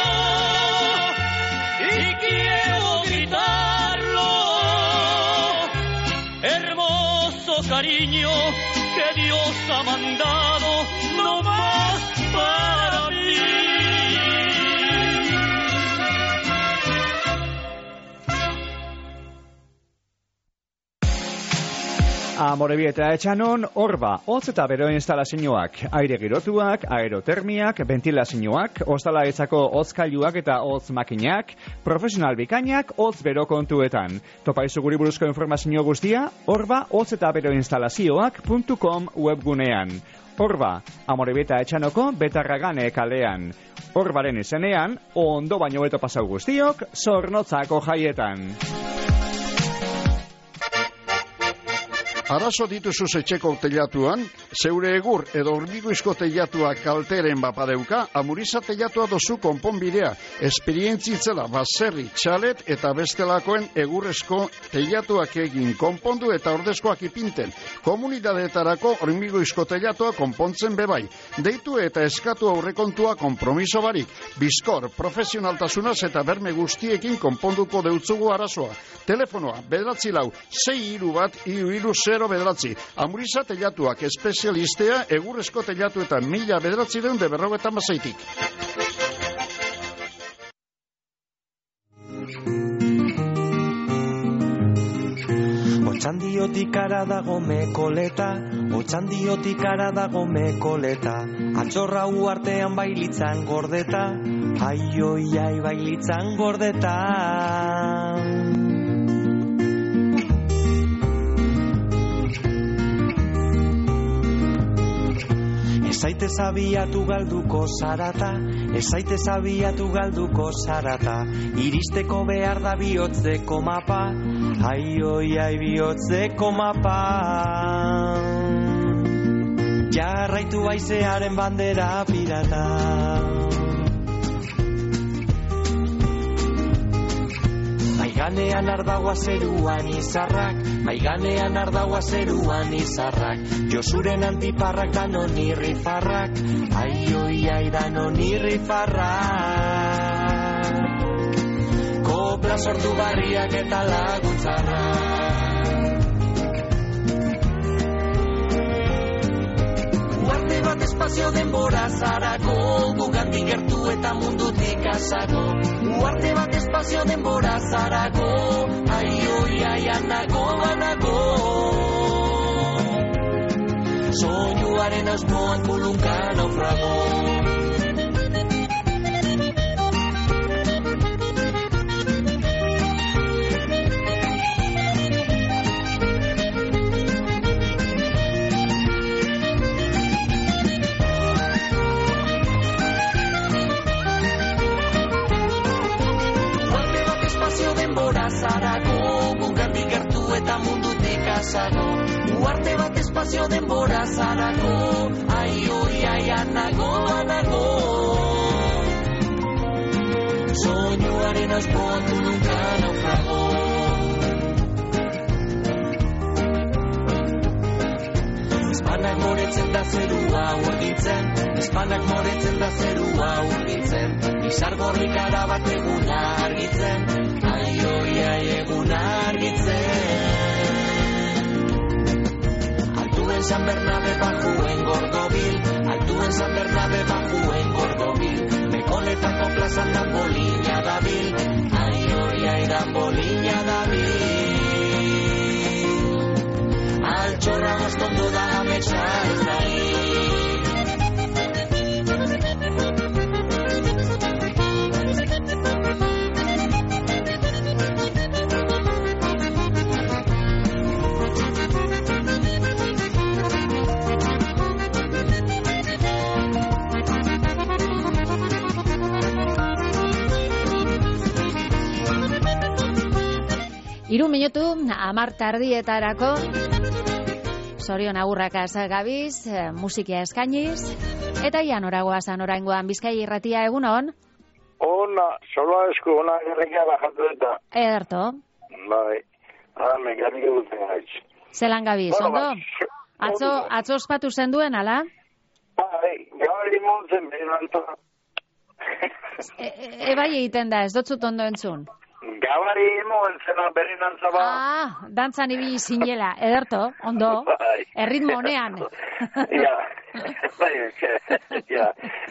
[SPEAKER 13] y quiero gritarlo. Hermoso cariño que Dios ha mandado no más para mí.
[SPEAKER 12] Amorebi eta Etxanon, Orba, hotz eta bero instalazioak, aire girotuak, aerotermiak, ventilazioak, ostalaritzako hotzkailuak eta hotz makinak, profesional bikainak, hotz bero kontuetan. Topaizu guri buruzko informazio guztia, Orba, hotz eta bero instalazioak puntu com webgunean. Orba, Amorebi eta Etxanoko Betarragane kalean. Orbaren izenean, ondo baino beto pasau guztiok, Zornotzako jaietan.
[SPEAKER 16] Arazo dituzuz etxeko teilatuan, zeure egur edo hormigoizko teilatua kalteren bapadeuka, Amuriza teilatua dozu konponbidea, esperientzitzela baserri, txalet eta bestelakoen egurrezko teilatuak egin konpondu eta ordezkoak ipinten. Komunidadeetarako hormigoizko teilatua konpontzen bebai. Deitu eta eskatu aurrekontua konpromiso barik. Bizkor, profesionaltasunaz eta berme guztiekin konponduko deutzugu arazoa. Telefonoa, bederatzi lau, sei hiru bat, hiru hiru zero bederatzi. Amuriza teilatuak espezialistea egurrezko teilatu eta mila bederatzi deun de berrogetan bazaitik.
[SPEAKER 17] Otxandiotik ara dago mekoleta, otxandiotik ara dago mekoleta, atxorra uartean bailitzan gordeta, aioi ai bailitzan gordeta. Ezaite zabiatu galduko zarata, ezaite zabiatu galduko zarata, iristeko behar da bihotzeko mapa, aioi ai bihotzeko mapa. Jarraitu haizearen bandera pirata. Maiganean ardagoa zeruan izarrak, maiganean ardagoa zeruan izarrak, Josuren antiparrak danon irrifarrak, aioi ai danon irrifarrak. Kopla sortu barriak eta laguntzarrak. Uarte bat espazio denbora zarako, gugandik gertu eta mundutik asago. Uarte bat espazio denbora zarako, aioi ai anago anago. Soinuaren asmoan kulunka naufrago. Zarako, gugandik gertu eta mundutik asago. Uarte bat espazio denbora zarako, aioi ai anago anago. Soinuaren asmoan kulunka naufrago. Espanak moretzen da zerua urditzen, espanak moretzen da zerua urditzen, izargorrik arabat eguna argitzen, aioi ai eguna argitzen. Altuen San Bernabe bajuen gordobil, altuen San Bernabe bajuen gordobil, Mekoletako plazan dan bolina dabil, aioi ai dan bolina dabil. Altxorra goztondu da ametsa ez nahi.
[SPEAKER 1] Hiru minutu, hamar tardietarako, Zorion agurraka gabiz, musikia eskainiz, eta ian oragoazan oraingoan Bizkaia irratia egunon?
[SPEAKER 2] Ona, solo esku, ona gerrekia bajatu eta.
[SPEAKER 1] Ederto.
[SPEAKER 2] Bai, ara mekanik eguten gaitz.
[SPEAKER 1] Zelan gabiz, ondo? Atzo, atzo ospatu zenduen, ala?
[SPEAKER 2] Bai, gabari montzen behin alto.
[SPEAKER 1] Ebai egiten da, ez dotzut ondo entzun.
[SPEAKER 2] Gabari imoen zena berin antzaba.
[SPEAKER 1] Ah, dantzan ibili zinela, ederto, ondo, erritmo honean.
[SPEAKER 2] Ja, bai, ja.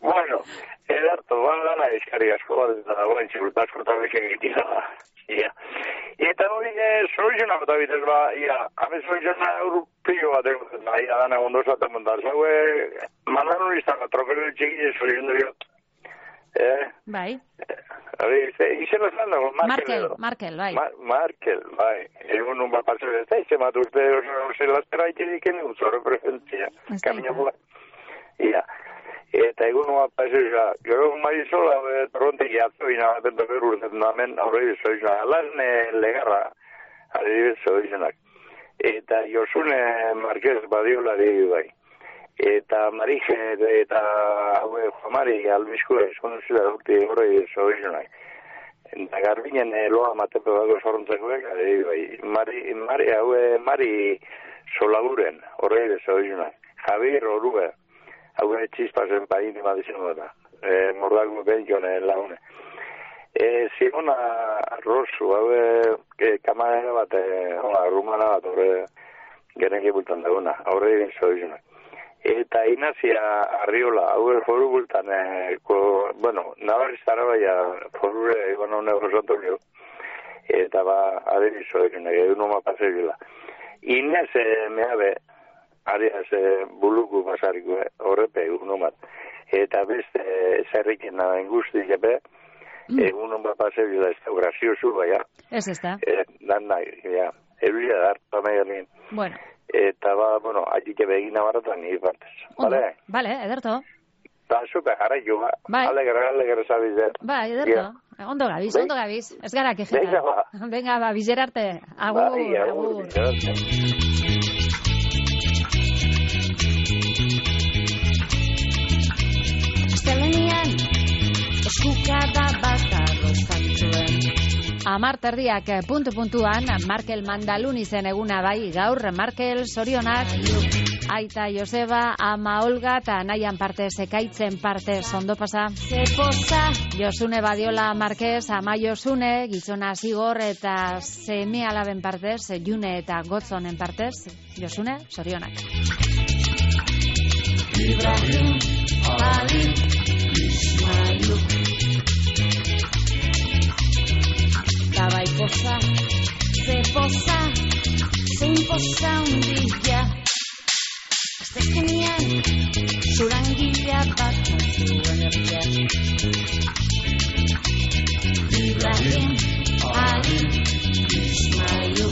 [SPEAKER 18] Bueno, edarto, ba, gana eskari asko bat, eta dagoen txigurta asko eta beken gitina. Ia. Eta hori, soluzionak eta bitez, ba, ia, hamen soluzionak europio bat egoten, ba, ia, dana gondozaten montan. Zaue, mandan hori izan, trokero txiki soluzionario. Eh?
[SPEAKER 1] Bai.
[SPEAKER 18] Hori, izan ezan dago,
[SPEAKER 1] Markel, Markel, bai.
[SPEAKER 18] Markel, bai. Egun un bat pasu ez da, izan bat urte, ose lastera haiteliken, un zorro presentzia. Kamino, ia. Eta egun bat pasu ez da, gero marizola, torrontek jatzo, inabaten toker urtetan damen, horre zoizuna, lasne legarra, adibidez zoizunak. Eta Josune Marquez badiolari bai. Eta Marije eta haue Juamari albizko eskonduzi da urte horre zoizunak. Eta garbinen loa matepe bago zorrontzekoek, adibidez bai. Mari, Mari, haue Mari Solaguren, horre zoizunak. Javier Orube. Hau ere txispazen paini madizeno da. E, mordago benjone laune. E, Simona Rosu, hau e, kamarera bat, e, hola, rumana bat, horre gerenki bultan daguna. Horre egin zoizuna. Eta Inazia Arriola, hau ere foru bultan, e, ko, bueno, nabariztara baina forure egon hau negozatu lio. Eta ba, aderi zoizuna, egun oma pasegila. Inez, e, mehabe, Ariaz eh, buluku pasariko horrepe egun bat. Eta beste zerriken nahen guzti jepe, mm. egun bat pasariko da ez da graziosu baina.
[SPEAKER 1] Ez ez da.
[SPEAKER 18] Eh, dan nahi, ja. Eruia da hartu amaianin.
[SPEAKER 1] Bueno.
[SPEAKER 18] Eta ba, bueno, atxike begina baratan nire partez.
[SPEAKER 1] Vale? Vale, ederto.
[SPEAKER 18] Ba, super, jarra jo, ba. Bai. Alegre, alegre zabiz, eh.
[SPEAKER 1] Ba, ederto. Yeah. Ondo gabiz, ondo gabiz. Ez gara kejeta.
[SPEAKER 18] Venga, ba.
[SPEAKER 1] Venga, ba, bizerarte. Agur,
[SPEAKER 18] bai, agur. agur.
[SPEAKER 1] Zelenian, eskukada bat arroztan zuen. Amar terdiak puntu-puntuan, Markel Mandalun izen eguna bai, gaur Markel zorionak, aita Joseba, ama Olga eta nahian parte sekaitzen parte ondo pasa. Josune Badiola Marquez, ama Josune, gizona Zigor eta seme alaben partez, June eta Gotzonen partez, Josune zorionak. Ibrahim, Ali, Ismail, Tabai poza, ze poza, zein poza hundilla. Aztezunean, zurangila bat zuen erdia. Ibrahim, Ali, Ismail,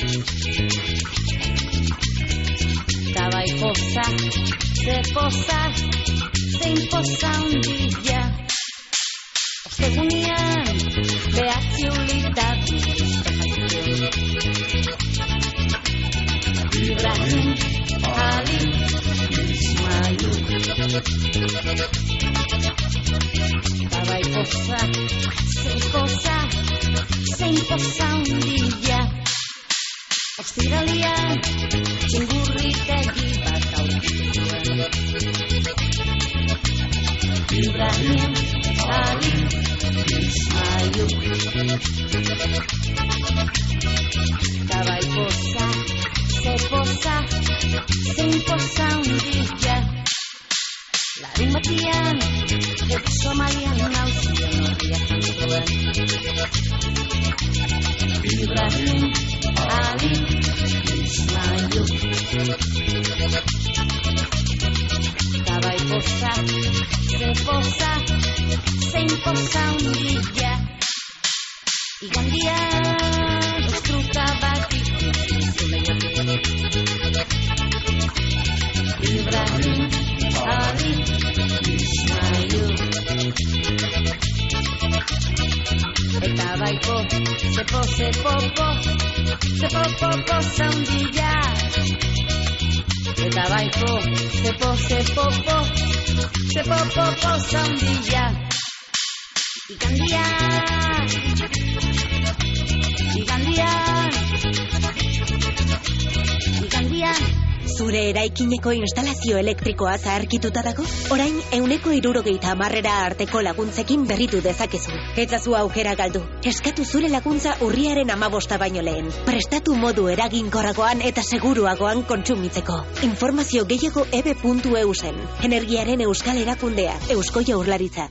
[SPEAKER 1] Tabai poza, ze poza, zein poza hundilla. Ostegunean, behatzi ulitat Ibrahim, Ali, Ismail, Tabai poza, zein poza, zein poza hundilla. Ostiralian, txingurritegi bat aurkitu zuen. Ibrahim, Ali, Ismail, Tabai poza, ze poza, zein poza hundilla. Larun batian, ez Somalian nauzien horriak zuen. Ibrahim, Ali, Ismail, Tabai poza, ze poza, zein poza hundilla. Igandian, ostruka bat ikusi lehiatu. Ibrahim, Ali, Ismail, eta baiko, zepo, zepopo, zepopo poza hundilla. Eta baiko, zepo, zepopo, zepopo poza hundilla. Igandian, igandian, igandian,
[SPEAKER 19] Zure eraikineko instalazio elektrikoa zaharkituta dago? Orain, euneko hirurogeita hamarrera arteko laguntzekin berritu dezakezu. Etzazu aukera galdu. Eskatu zure laguntza urriaren amabosta baino lehen. Prestatu modu eraginkorragoan eta seguruagoan kontsumitzeko. Informazio gehiago ebe puntu e u zen. Energiaren euskal erakundea, Eusko Jaurlaritza.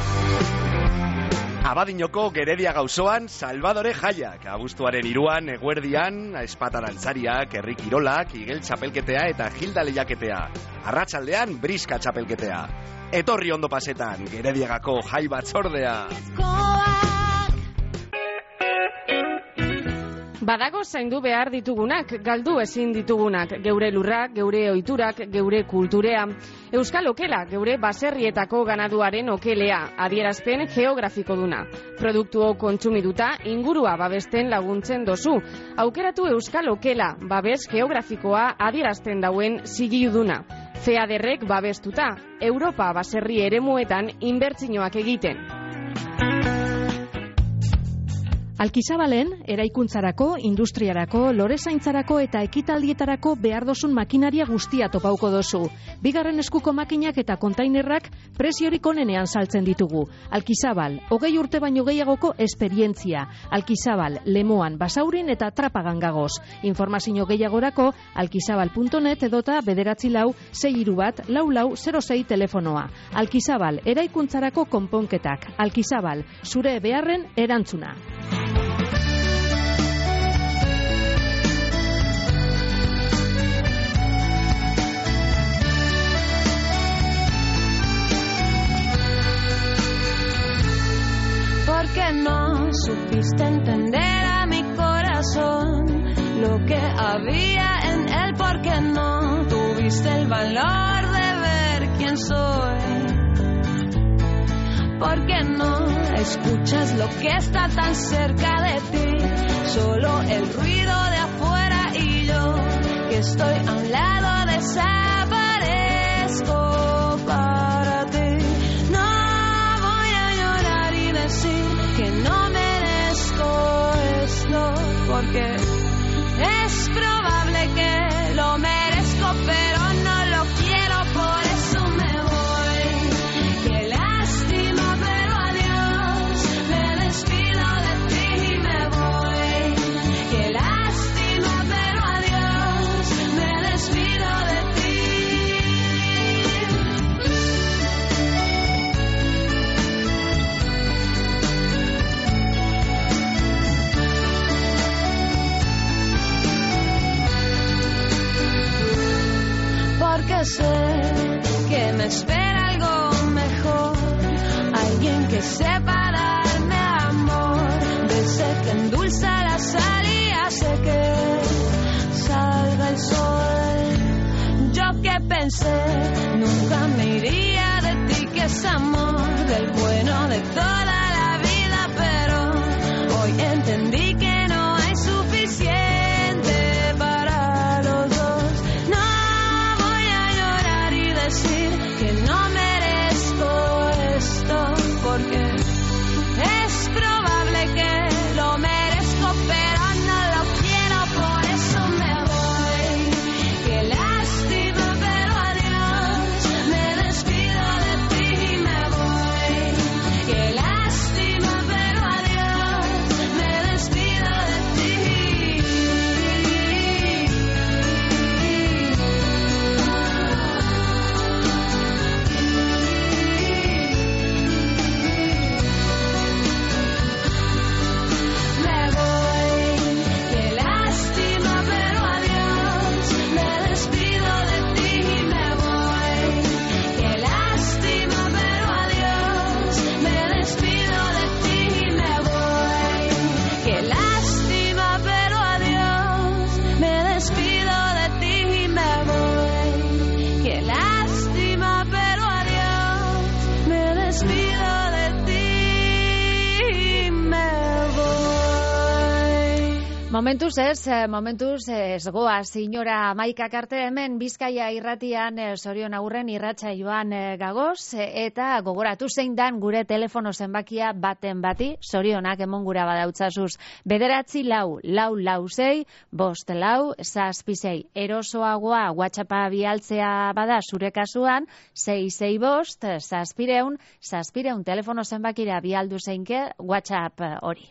[SPEAKER 6] Abadinoko Geredia gauzoan Salvadore jaiak. Abuztuaren hiruan eguerdian, espatarantzariak, herri kirolak, igel txapelketea eta gilda lehiaketea. Arratsaldean briska txapelketea. Etorri ondo pasetan, Gerediagako jai batzordea.
[SPEAKER 10] Badago zaindu behar ditugunak, galdu ezin ditugunak, geure lurrak, geure ohiturak, geure kulturea. Euskal okela, geure baserrietako ganaduaren okelea, adierazpen geografiko duna. Produktuo kontsumiduta, ingurua babesten laguntzen dozu. Aukeratu Euskal okela, babes geografikoa adierazten dauen zigiluduna. Feaderrek babestuta, Europa baserri eremuetan inbertsinoak egiten. Alkizabalen, eraikuntzarako, industriarako, lorezaintzarako eta ekitaldietarako behar dozun makinaria guztia topauko dozu. Bigarren eskuko makinak eta kontainerrak preziorik onenean saltzen ditugu. Alkizabal, hogei urte baino gehiagoko esperientzia. Alkizabal, Lemoan, Basaurin eta Trapagan gagoz. Informazio gehiagorako alkizabal puntu net edota bederatzi lau, sei hiru bat, lau lau, zero sei telefonoa. Alkizabal, eraikuntzarako konponketak. Alkizabal, zure beharren erantzuna.
[SPEAKER 20] Porque no supiste entender a mi corazón lo que había en él, porque no tuviste el valor de ver quién soy, porque no escuchas lo que está tan cerca de ti, solo el ruido de afuera y yo que estoy a un lado desaparezco para ti. Que no merezco esto, porque es probable que lo merezco, pero no lo quiero, por eso me voy. Qué lástima, pero adiós, me despido de ti y me voy. Qué lástima, pero adiós, me despido de ti. Porque sé que me espera algo mejor, alguien que sepa darme amor, de ese que endulza la sal y hace que salga el sol. Yo que pensé nunca me iría de ti, que es amor del bueno de toda la vida, pero hoy entendí que no hay suficiente para los dos. Que no merezco esto, porque es probable que lo merezco, pero no lo quiero, por eso me voy. Qué lástima, pero adiós, me despido de ti y me voy. Qué lástima.
[SPEAKER 1] Momentuz ez, momentuz ez goaz, inora maikak arte hemen Bizkaia irratian Sorion Agurren irratsaioan gagoz, eta gogoratu zein dan gure telefono zenbakia baten bati, Sorionak emon gura badautzazuz, bederatzi lau, lau lau zei, bost lau, zazpi zei, erosoagoa WhatsAppa bialtzea bada zure kasuan, zei zei bost, zazpireun, zazpireun telefono zenbakira bialdu zeinke WhatsApp hori.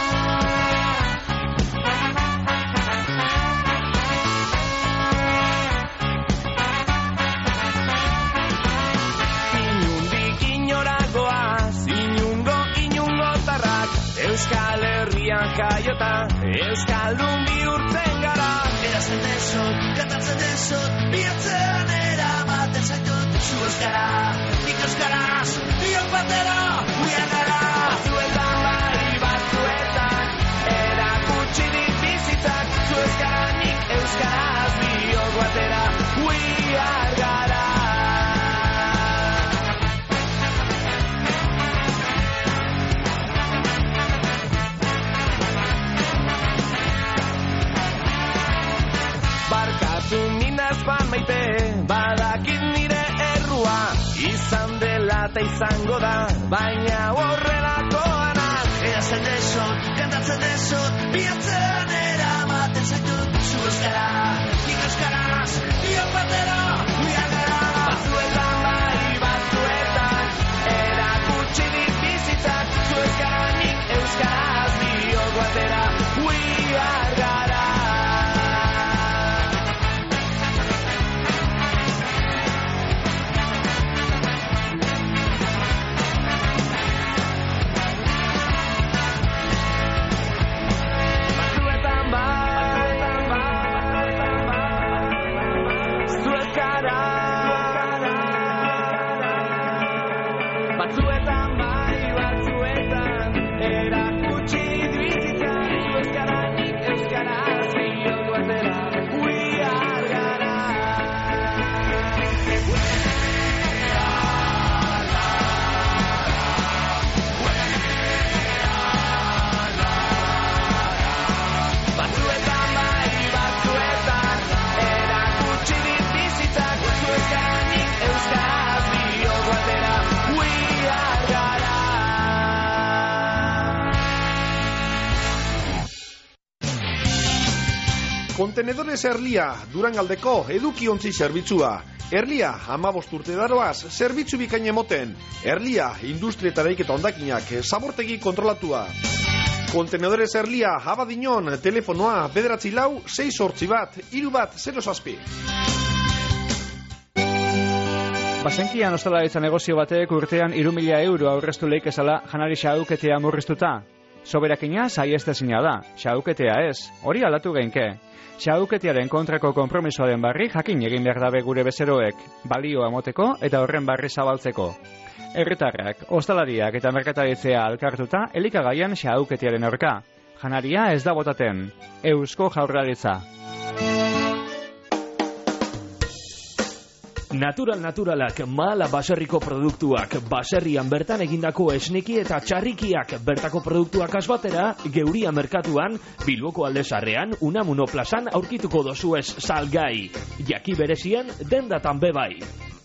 [SPEAKER 14] Euskal Herrian jaiota, Euskaldun bihurtzen gara. Erazten desot, kantatzen desot, bihotzean eramaten zaitut zu euskara. Nik euskaraz, biok batera, uian gara. Batzuetan bai, batzuetan, erakutsi dit bizitzak, zu euskara, nik euskaraz, biok batera, uian gara. Barkatu minaz ban maite, badakit nire errua, izan dela eta izango da, baina horrelakoa naz. Eazen desot, kantatzen desot, bihotzean eramaten zaitut zu euskara. Nik euskaraz, biok batera, uian gara. Batzuetan bai, batzuetan, erakutsi dit bizitzak, zu euskara, nik euskaraz, biok batera, uian gara. Kontenedores Erlia, Durangaldeko edukiontzi zerbitzua. Erlia, hamabost urte daroaz, zerbitzu bikain emoten. Erlia, industrietareik eta ondakinak, zabortegi kontrolatua. Kontenedores Erlia, Abadiñon, telefonoa, bederatzi lau, sei sortzi bat, hiru bat, zero zazpi.
[SPEAKER 12] Basenkian ostalaritza negozio batek urtean hiru mila euro aurreztu leik ezala janari xauketea murriztuta. Soberakina saiestezina da, xauketea ez, hori aldatu geinke. Xauketearen kontrako konpromisoaren barri jakin egin behar dabe gure bezeroek, balioa moteko eta horren barri zabaltzeko. Herritarrak, ostalariak eta merkataritzea alkartuta elikagaian xauketearen aurka. Janaria ez da botaten. Eusko Jaurlaritza.
[SPEAKER 14] Natural naturalak, Mahala baserriko produktuak, baserrian bertan egindako esneki eta txarrikiak, bertako produktuak asbatera, Geuria merkatuan, Bilboko aldezarrean, Unamuno plazan aurkituko dozuez salgai. Jaki berezien, dendatan bebai.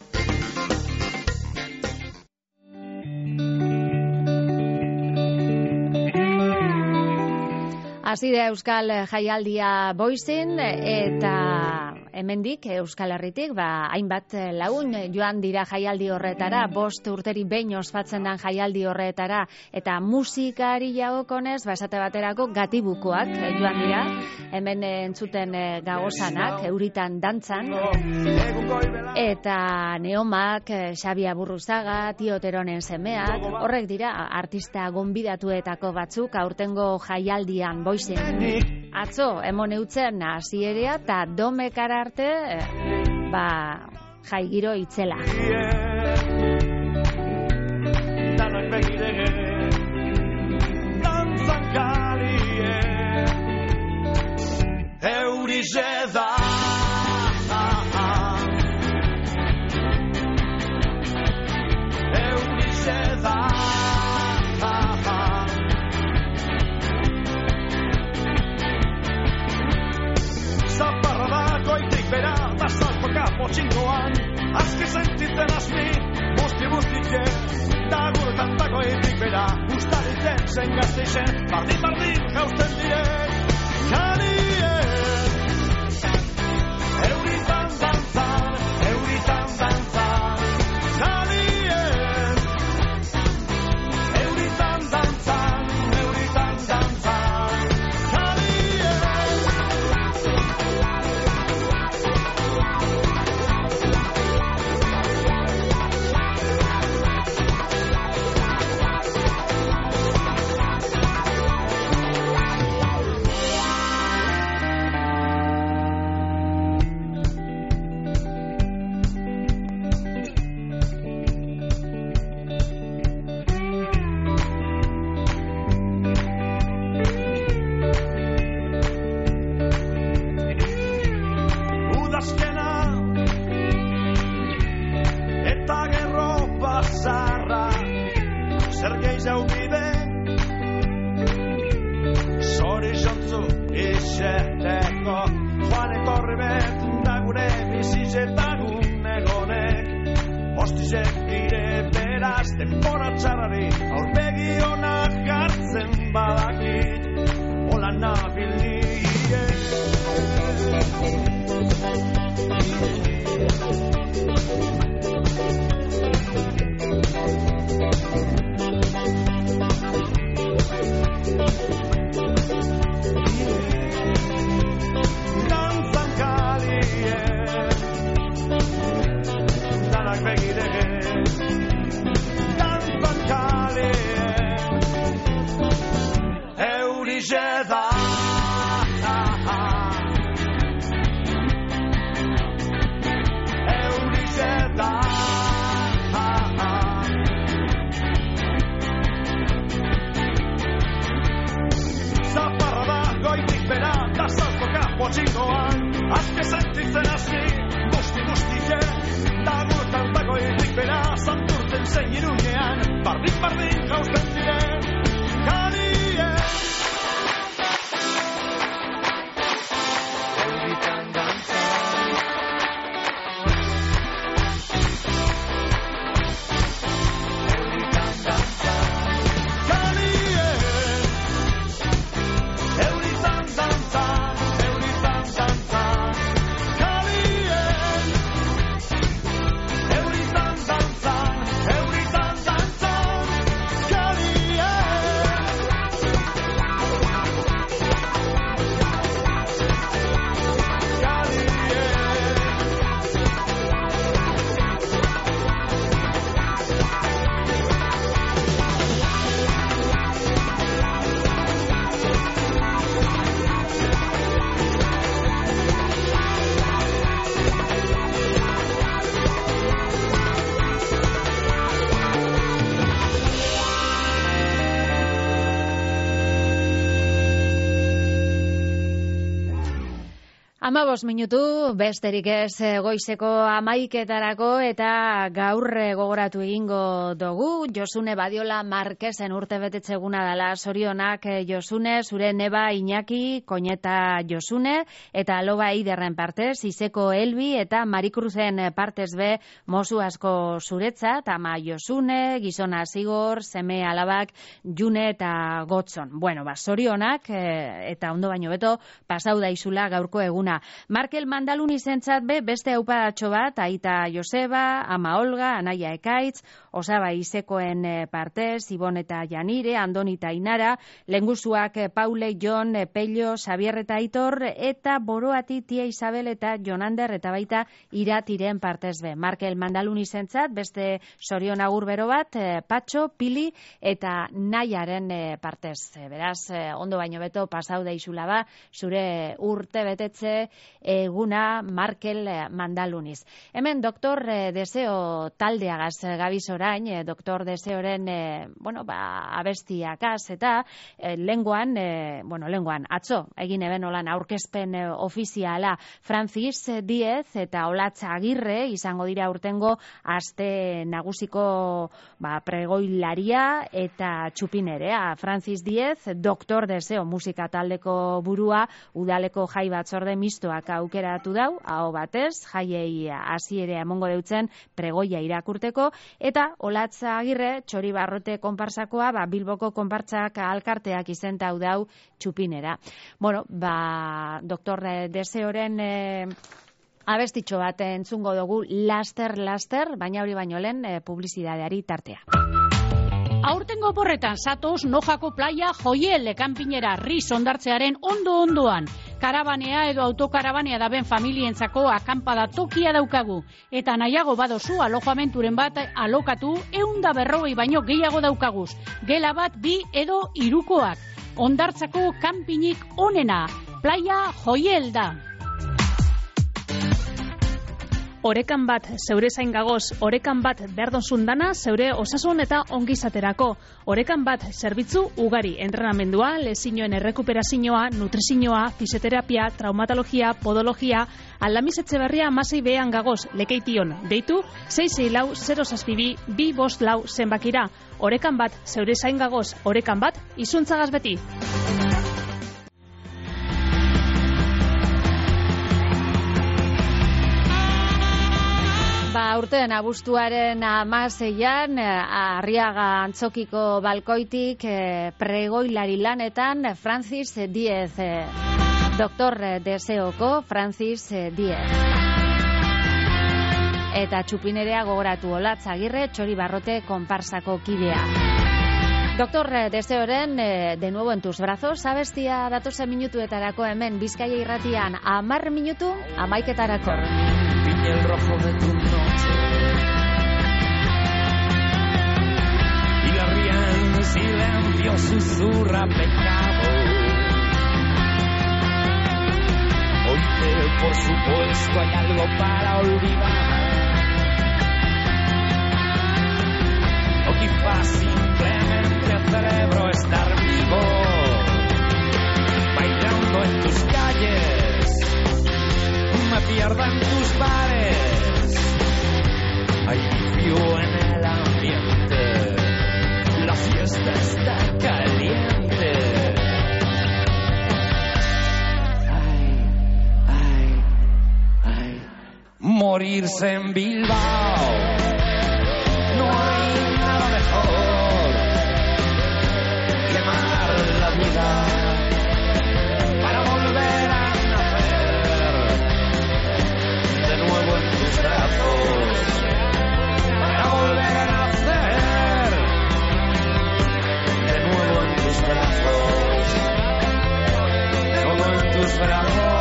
[SPEAKER 1] Hasi da Euskal Jaialdia Boizin eta hemendik Euskal Herritik, ba, hainbat lagun joan dira jaialdi horretara, bost urteri behin ospatzen den jaialdi horretara, eta musikari jagokonez, ba, esate baterako gatibukoak joan dira, hemen entzuten gagozanak, euritan dantzan, eta Neomak, Xabi Aburruzaga, Tio Teronen semeak, horrek dira artista gonbidatuetako batzuk aurtengo jaialdian Boizin. Atzo, emon eutzen hasierea eta domekara arte, ba, jai giro itzela.
[SPEAKER 14] Eurize da Eurize da potxingoan, azki sentitzen asmi, busti bustike, da guretan dagoetik bera, ustaritzen zen gazteizen, bardin bardin jausten diren, kalien. Euritan dantzan, euritan dantzan, kalien. Euritan dantzan, euritan dantzan, kalien. Udazkena eta gerro bazarra, zer gehiago bide, zori jontzu izeteko, joan etorri bet da gure bizitzetan egonek, ostizek dire beraz denbora txarrari, aurpegi honak jartzen badakit, hola nabil nire. Dantzan kalien, danak begire. Dantzan kalien, eurize da. Eurize da. Zaparra da goitik bera, da zaztoka potxingoan, azke sentitzen hasi, busti bustike, da guretan dagoetik bera, santurtzen zein irunean, bardin bardin jausten diren, kalien. Euritan dantzan, euritan dantzan, kalien. Euritan dantzan, euritan dantzan, kalien. Euritan dantzan, euritan dantzan, kalien.
[SPEAKER 1] Amabos minutu, besterik ez goizeko amaiketarako eta gaur gogoratu egingo dugu. Josune Badiola Marquesen urte betetzeguna dela, sorionak Josune, zure neba Iñaki, koñeta Josune, eta aloba Eiderren partez, Izeko Elbi eta Marikruzen partez be mozu asko zuretzat, ama Josune, gizona Zigor, seme alabak June eta Gotzon. Bueno, ba, sorionak eta ondo baino beto pasau daizula gaurko eguna. Markel Mandalun izentzat be beste aupadatxo bat, aita Joseba, ama Olga, anaia Ekaitz, osaba Izekoen partez, Ibon eta Janire, Andoni eta Inara, lenguzuak Paule, Jon, Pello, Xabier eta Aitor, eta Boroati, Tia Isabel eta Jonander eta baita Iratiren partez be. Markel Mandalun izentzat beste sorion agur bero bat, Patxo, Pili eta Naiaren partez. Beraz, ondo baino beto pasau daizula ba, zure urte betetze eguna Markel Mandaluniz. Hemen Doktor Deseo taldeagaz gabiz orain, Doktor Deseoren bueno, ba, abestiakaz eta lenguan, bueno, lenguan atzo, egin eben olan aurkezpen ofiziala Francis Diez eta Olatza Agirre izango dira urtengo aste nagusiko ba, pregoilaria eta txupinerea. Francis Diez, Doktor Deseo musika taldeko burua, udaleko jai batzorde mistoak aukeratu dau, aho batez, jaiei hasiere emongo deutzen pregoia irakurteko, eta Olatza Agirre, Txori Barrote konparsakoa, ba, Bilboko konpartsak alkarteak izentau dau txupinera. Bueno, ba, doktor Deseoren e, abestitxo bat entzungo dugu laster-laster, baina hori baino lehen e, publizidadeari tartea.
[SPEAKER 21] Aurtengo oporretan zatoz Nojako playa Joiel kanpinera Riz ondartzearen ondo-ondoan. Karabanea edo autokarabanea daben familientzako akampada tokia daukagu. Eta nahiago badozu alojamenturen bat alokatu eunda berrogei baino gehiago daukaguz. Gela bat bi edo hirukoak. Ondartzako kanpinik onena. Playa Joiel da.
[SPEAKER 15] Orekan bat zeure zain gagoz, orekan bat berdonzun dana zeure osasun eta ongizaterako. Orekan bat zerbitzu ugari, entrenamendua, lezinoen errekuperazioa, nutrizioa, fisioterapia, traumatologia, podologia, Aldamiz Etxeberria amasei behan gagoz, lekeition, deitu, sei sei lau zero zazpibi, bi bost lau zenbakira. Orekan bat zeure zain gagoz, orekan bat izuntzagaz beti.
[SPEAKER 1] Ba, urtean abuztuaren amaseian, Arriaga Antzokiko balkoitik pregoilari lanetan Francis Diez, doktor Deseoko Francis Diez. Eta txupinerea gogoratu Olatza Agirre, Txori Barrote konparsako kidea. Doktor Deseoren, de nuevo en tus brazos, abestia datozen minutuetarako hemen Bizkaia irratian, amar minutu, amaiketarako.
[SPEAKER 17] El rojo de tu noche y la ría en silencio susurra pecado. Hoy que por supuesto hay algo para olvidar, o quizás simplemente el cerebro estar vivo, bailando en tus calles. Me pierdo en tus bares, hay vicio en el ambiente, la fiesta está caliente. Ay, ay, ay, morirse en Bilbao, no hay nada mejor, quemar la vida para volver a para volver a nacer de nuevo en tus brazos, de nuevo en tus brazos.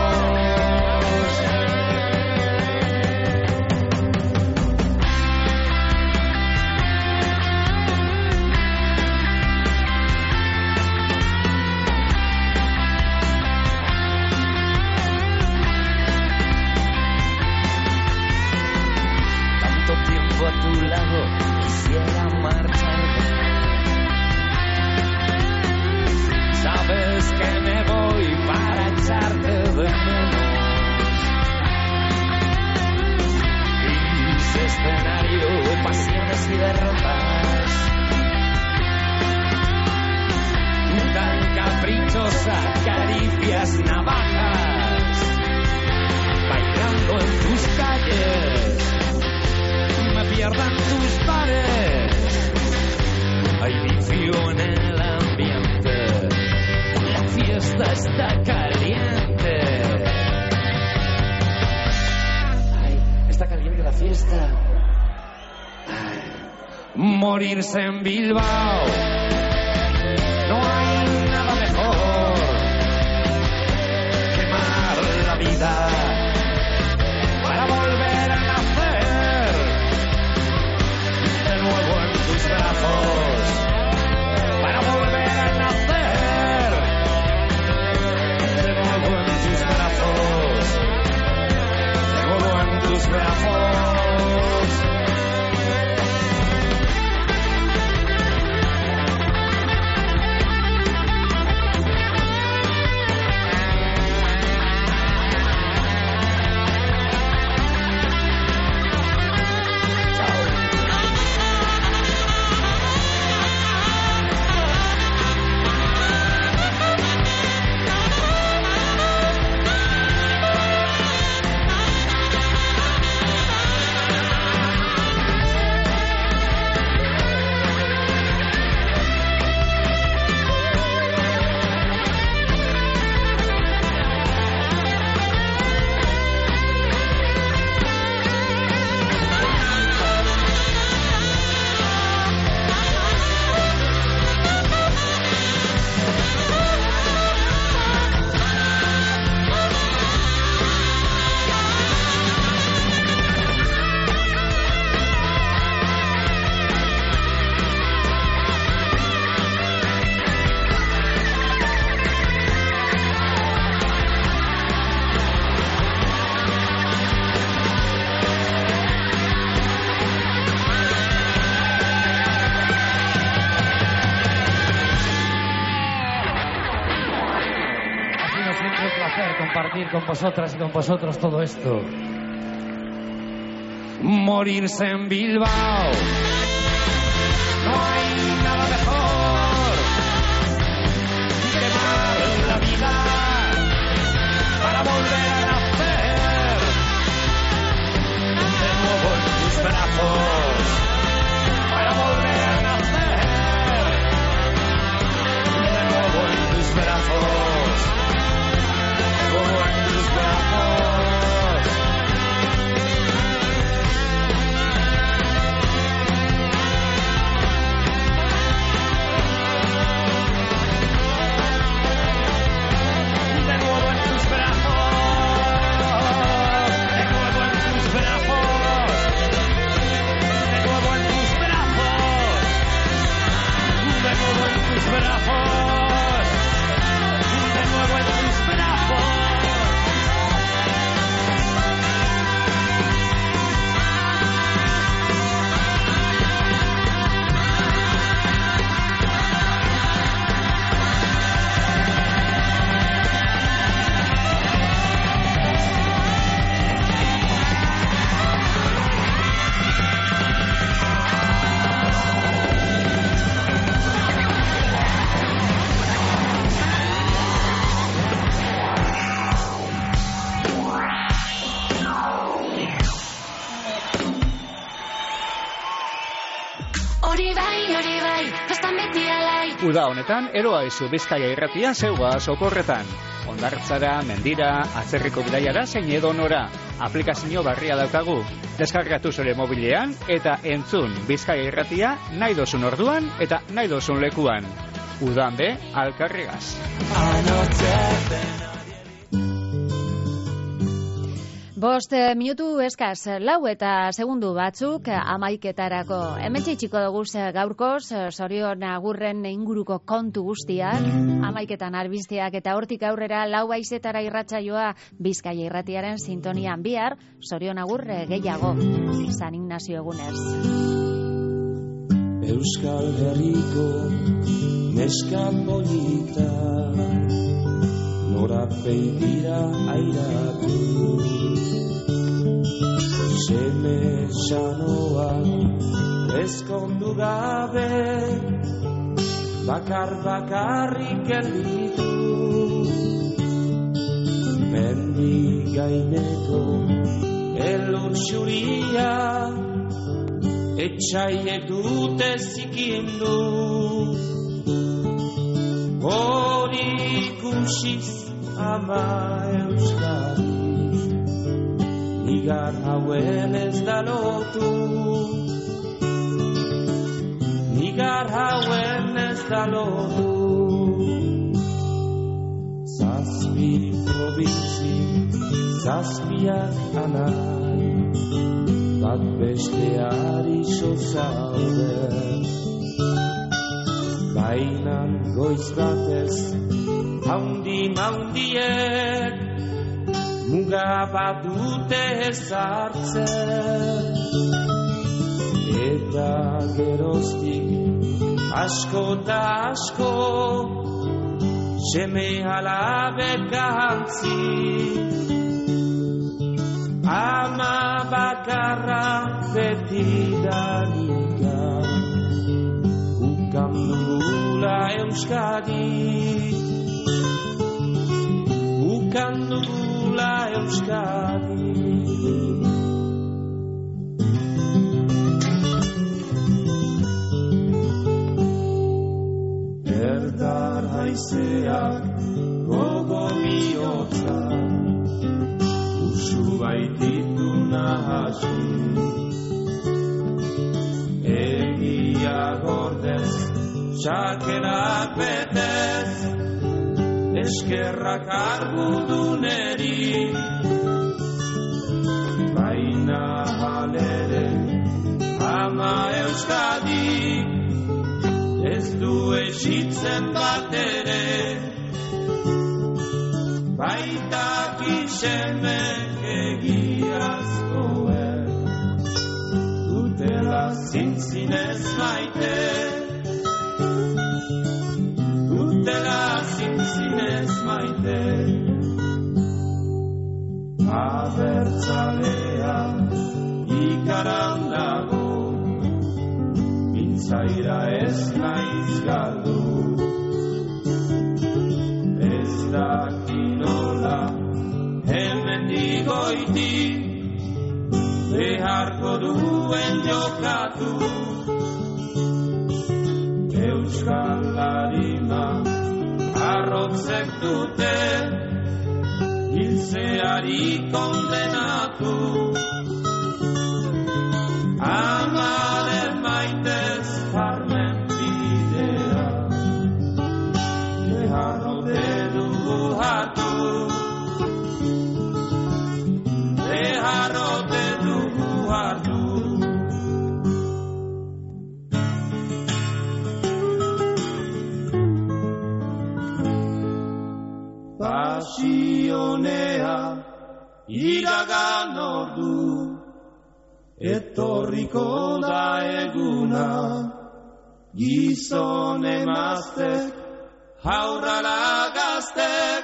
[SPEAKER 17] A tu lado quisiera marcharme. Sabes que me voy para echarte de menos. Gris escenario, pasiones y derrotas. Tú tan caprichosa, caricias navajas, bailando en tus calles. Me pierdan tus bares, hay vicio en el ambiente, la fiesta está caliente. Ay, está caliente la fiesta. Ay, morirse en Bilbao, no hay nada mejor, quemar la vida para volver a nacer. Brazos, para volver a nacer de nuevo en tus brazos, de nuevo en tus brazos.
[SPEAKER 3] compartir con vosotras y con vosotros todo esto. Morirse en Bilbao. No hay nada mejor que dar la vida para volver a nacer de nuevo en tus brazos, para volver a nacer de nuevo en tus brazos, de nuevo en tus brazos.
[SPEAKER 12] Uda honetan, eroa izu Bizkaia irratia zeuga sokorretan. Ondartzara, mendira, atzerriko bidaiara zein edonora. Aplikazio barria daukagu. Deskargatu zure mobilean eta entzun Bizkaia irratia nahi dozun orduan eta nahi dozun lekuan. Udan be, alkarregaz.
[SPEAKER 1] Bost minutu eskaz, lau eta segundu batzuk amaiketarako. Hemen txiko dugu gaurkoz, Sorion Agurren inguruko kontu guztiak, amaiketan albizteak eta hortik aurrera lau haizetara irratsaioa Bizkaia irratiaren sintonian bihar, Sorion Agur gehiago, San Ignacio egunez.
[SPEAKER 17] Euskal Herriko neska polita, nora begira airatu. Seme sanoa ezkondu gabe, bakar bakarrik erditu. Mendi gaineko elur xuria, etxaiek dute zikindu. Hori ikusiz ama Euskadi, nigar hauen ez da lotu, nigar hauen ez da lotu. Zazpi probintzi, zazpiak anai, bat besteari sozaude. Bainan goiz batez, haundi maundiek, muga bat dute ezartzen. Eta geroztik asko eta asko, seme alabek ahantzi. Ama bakarra beti danika, ukan dugula Euskadi, ukan dugula Euskadi. Erdar haizeak gogo bihotzak, usu baititu nahasi. Egia gordez, txakerak betez, eskerrak arguduneri. Baina halere, ama Euskadi, ez du esitzen bat ere. Baita kisemek egiazkoek, dutela zintzinez maite, dutela zintzinez maite.
[SPEAKER 3] abertzalea ikaran dago, mintzaira ez naiz galdu. Ez dakinola hemen digoiti, beharko duen jokatu. Euskal Larima arrotzek dute, hiltzeari kondenatu. Amaren maitez Carmen bidea, beharrote dugu hartu. Beharrote dugu hartu. Pasionea iragan ordu, etorriko da eguna, gizon emaztek, haurrara gaztek,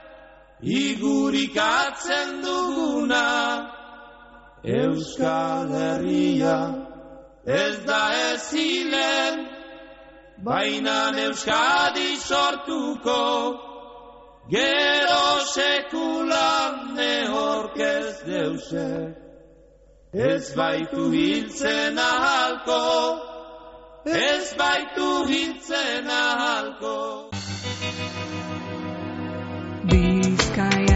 [SPEAKER 3] igurikatzen duguna. Euskal Herria ez da ezilen, bainan Euskadi sortuko, gero sekulan nehorkez deusek, ez baitu hiltzen ahalko, ez baitu hiltzen ahalko.
[SPEAKER 20] Bizkai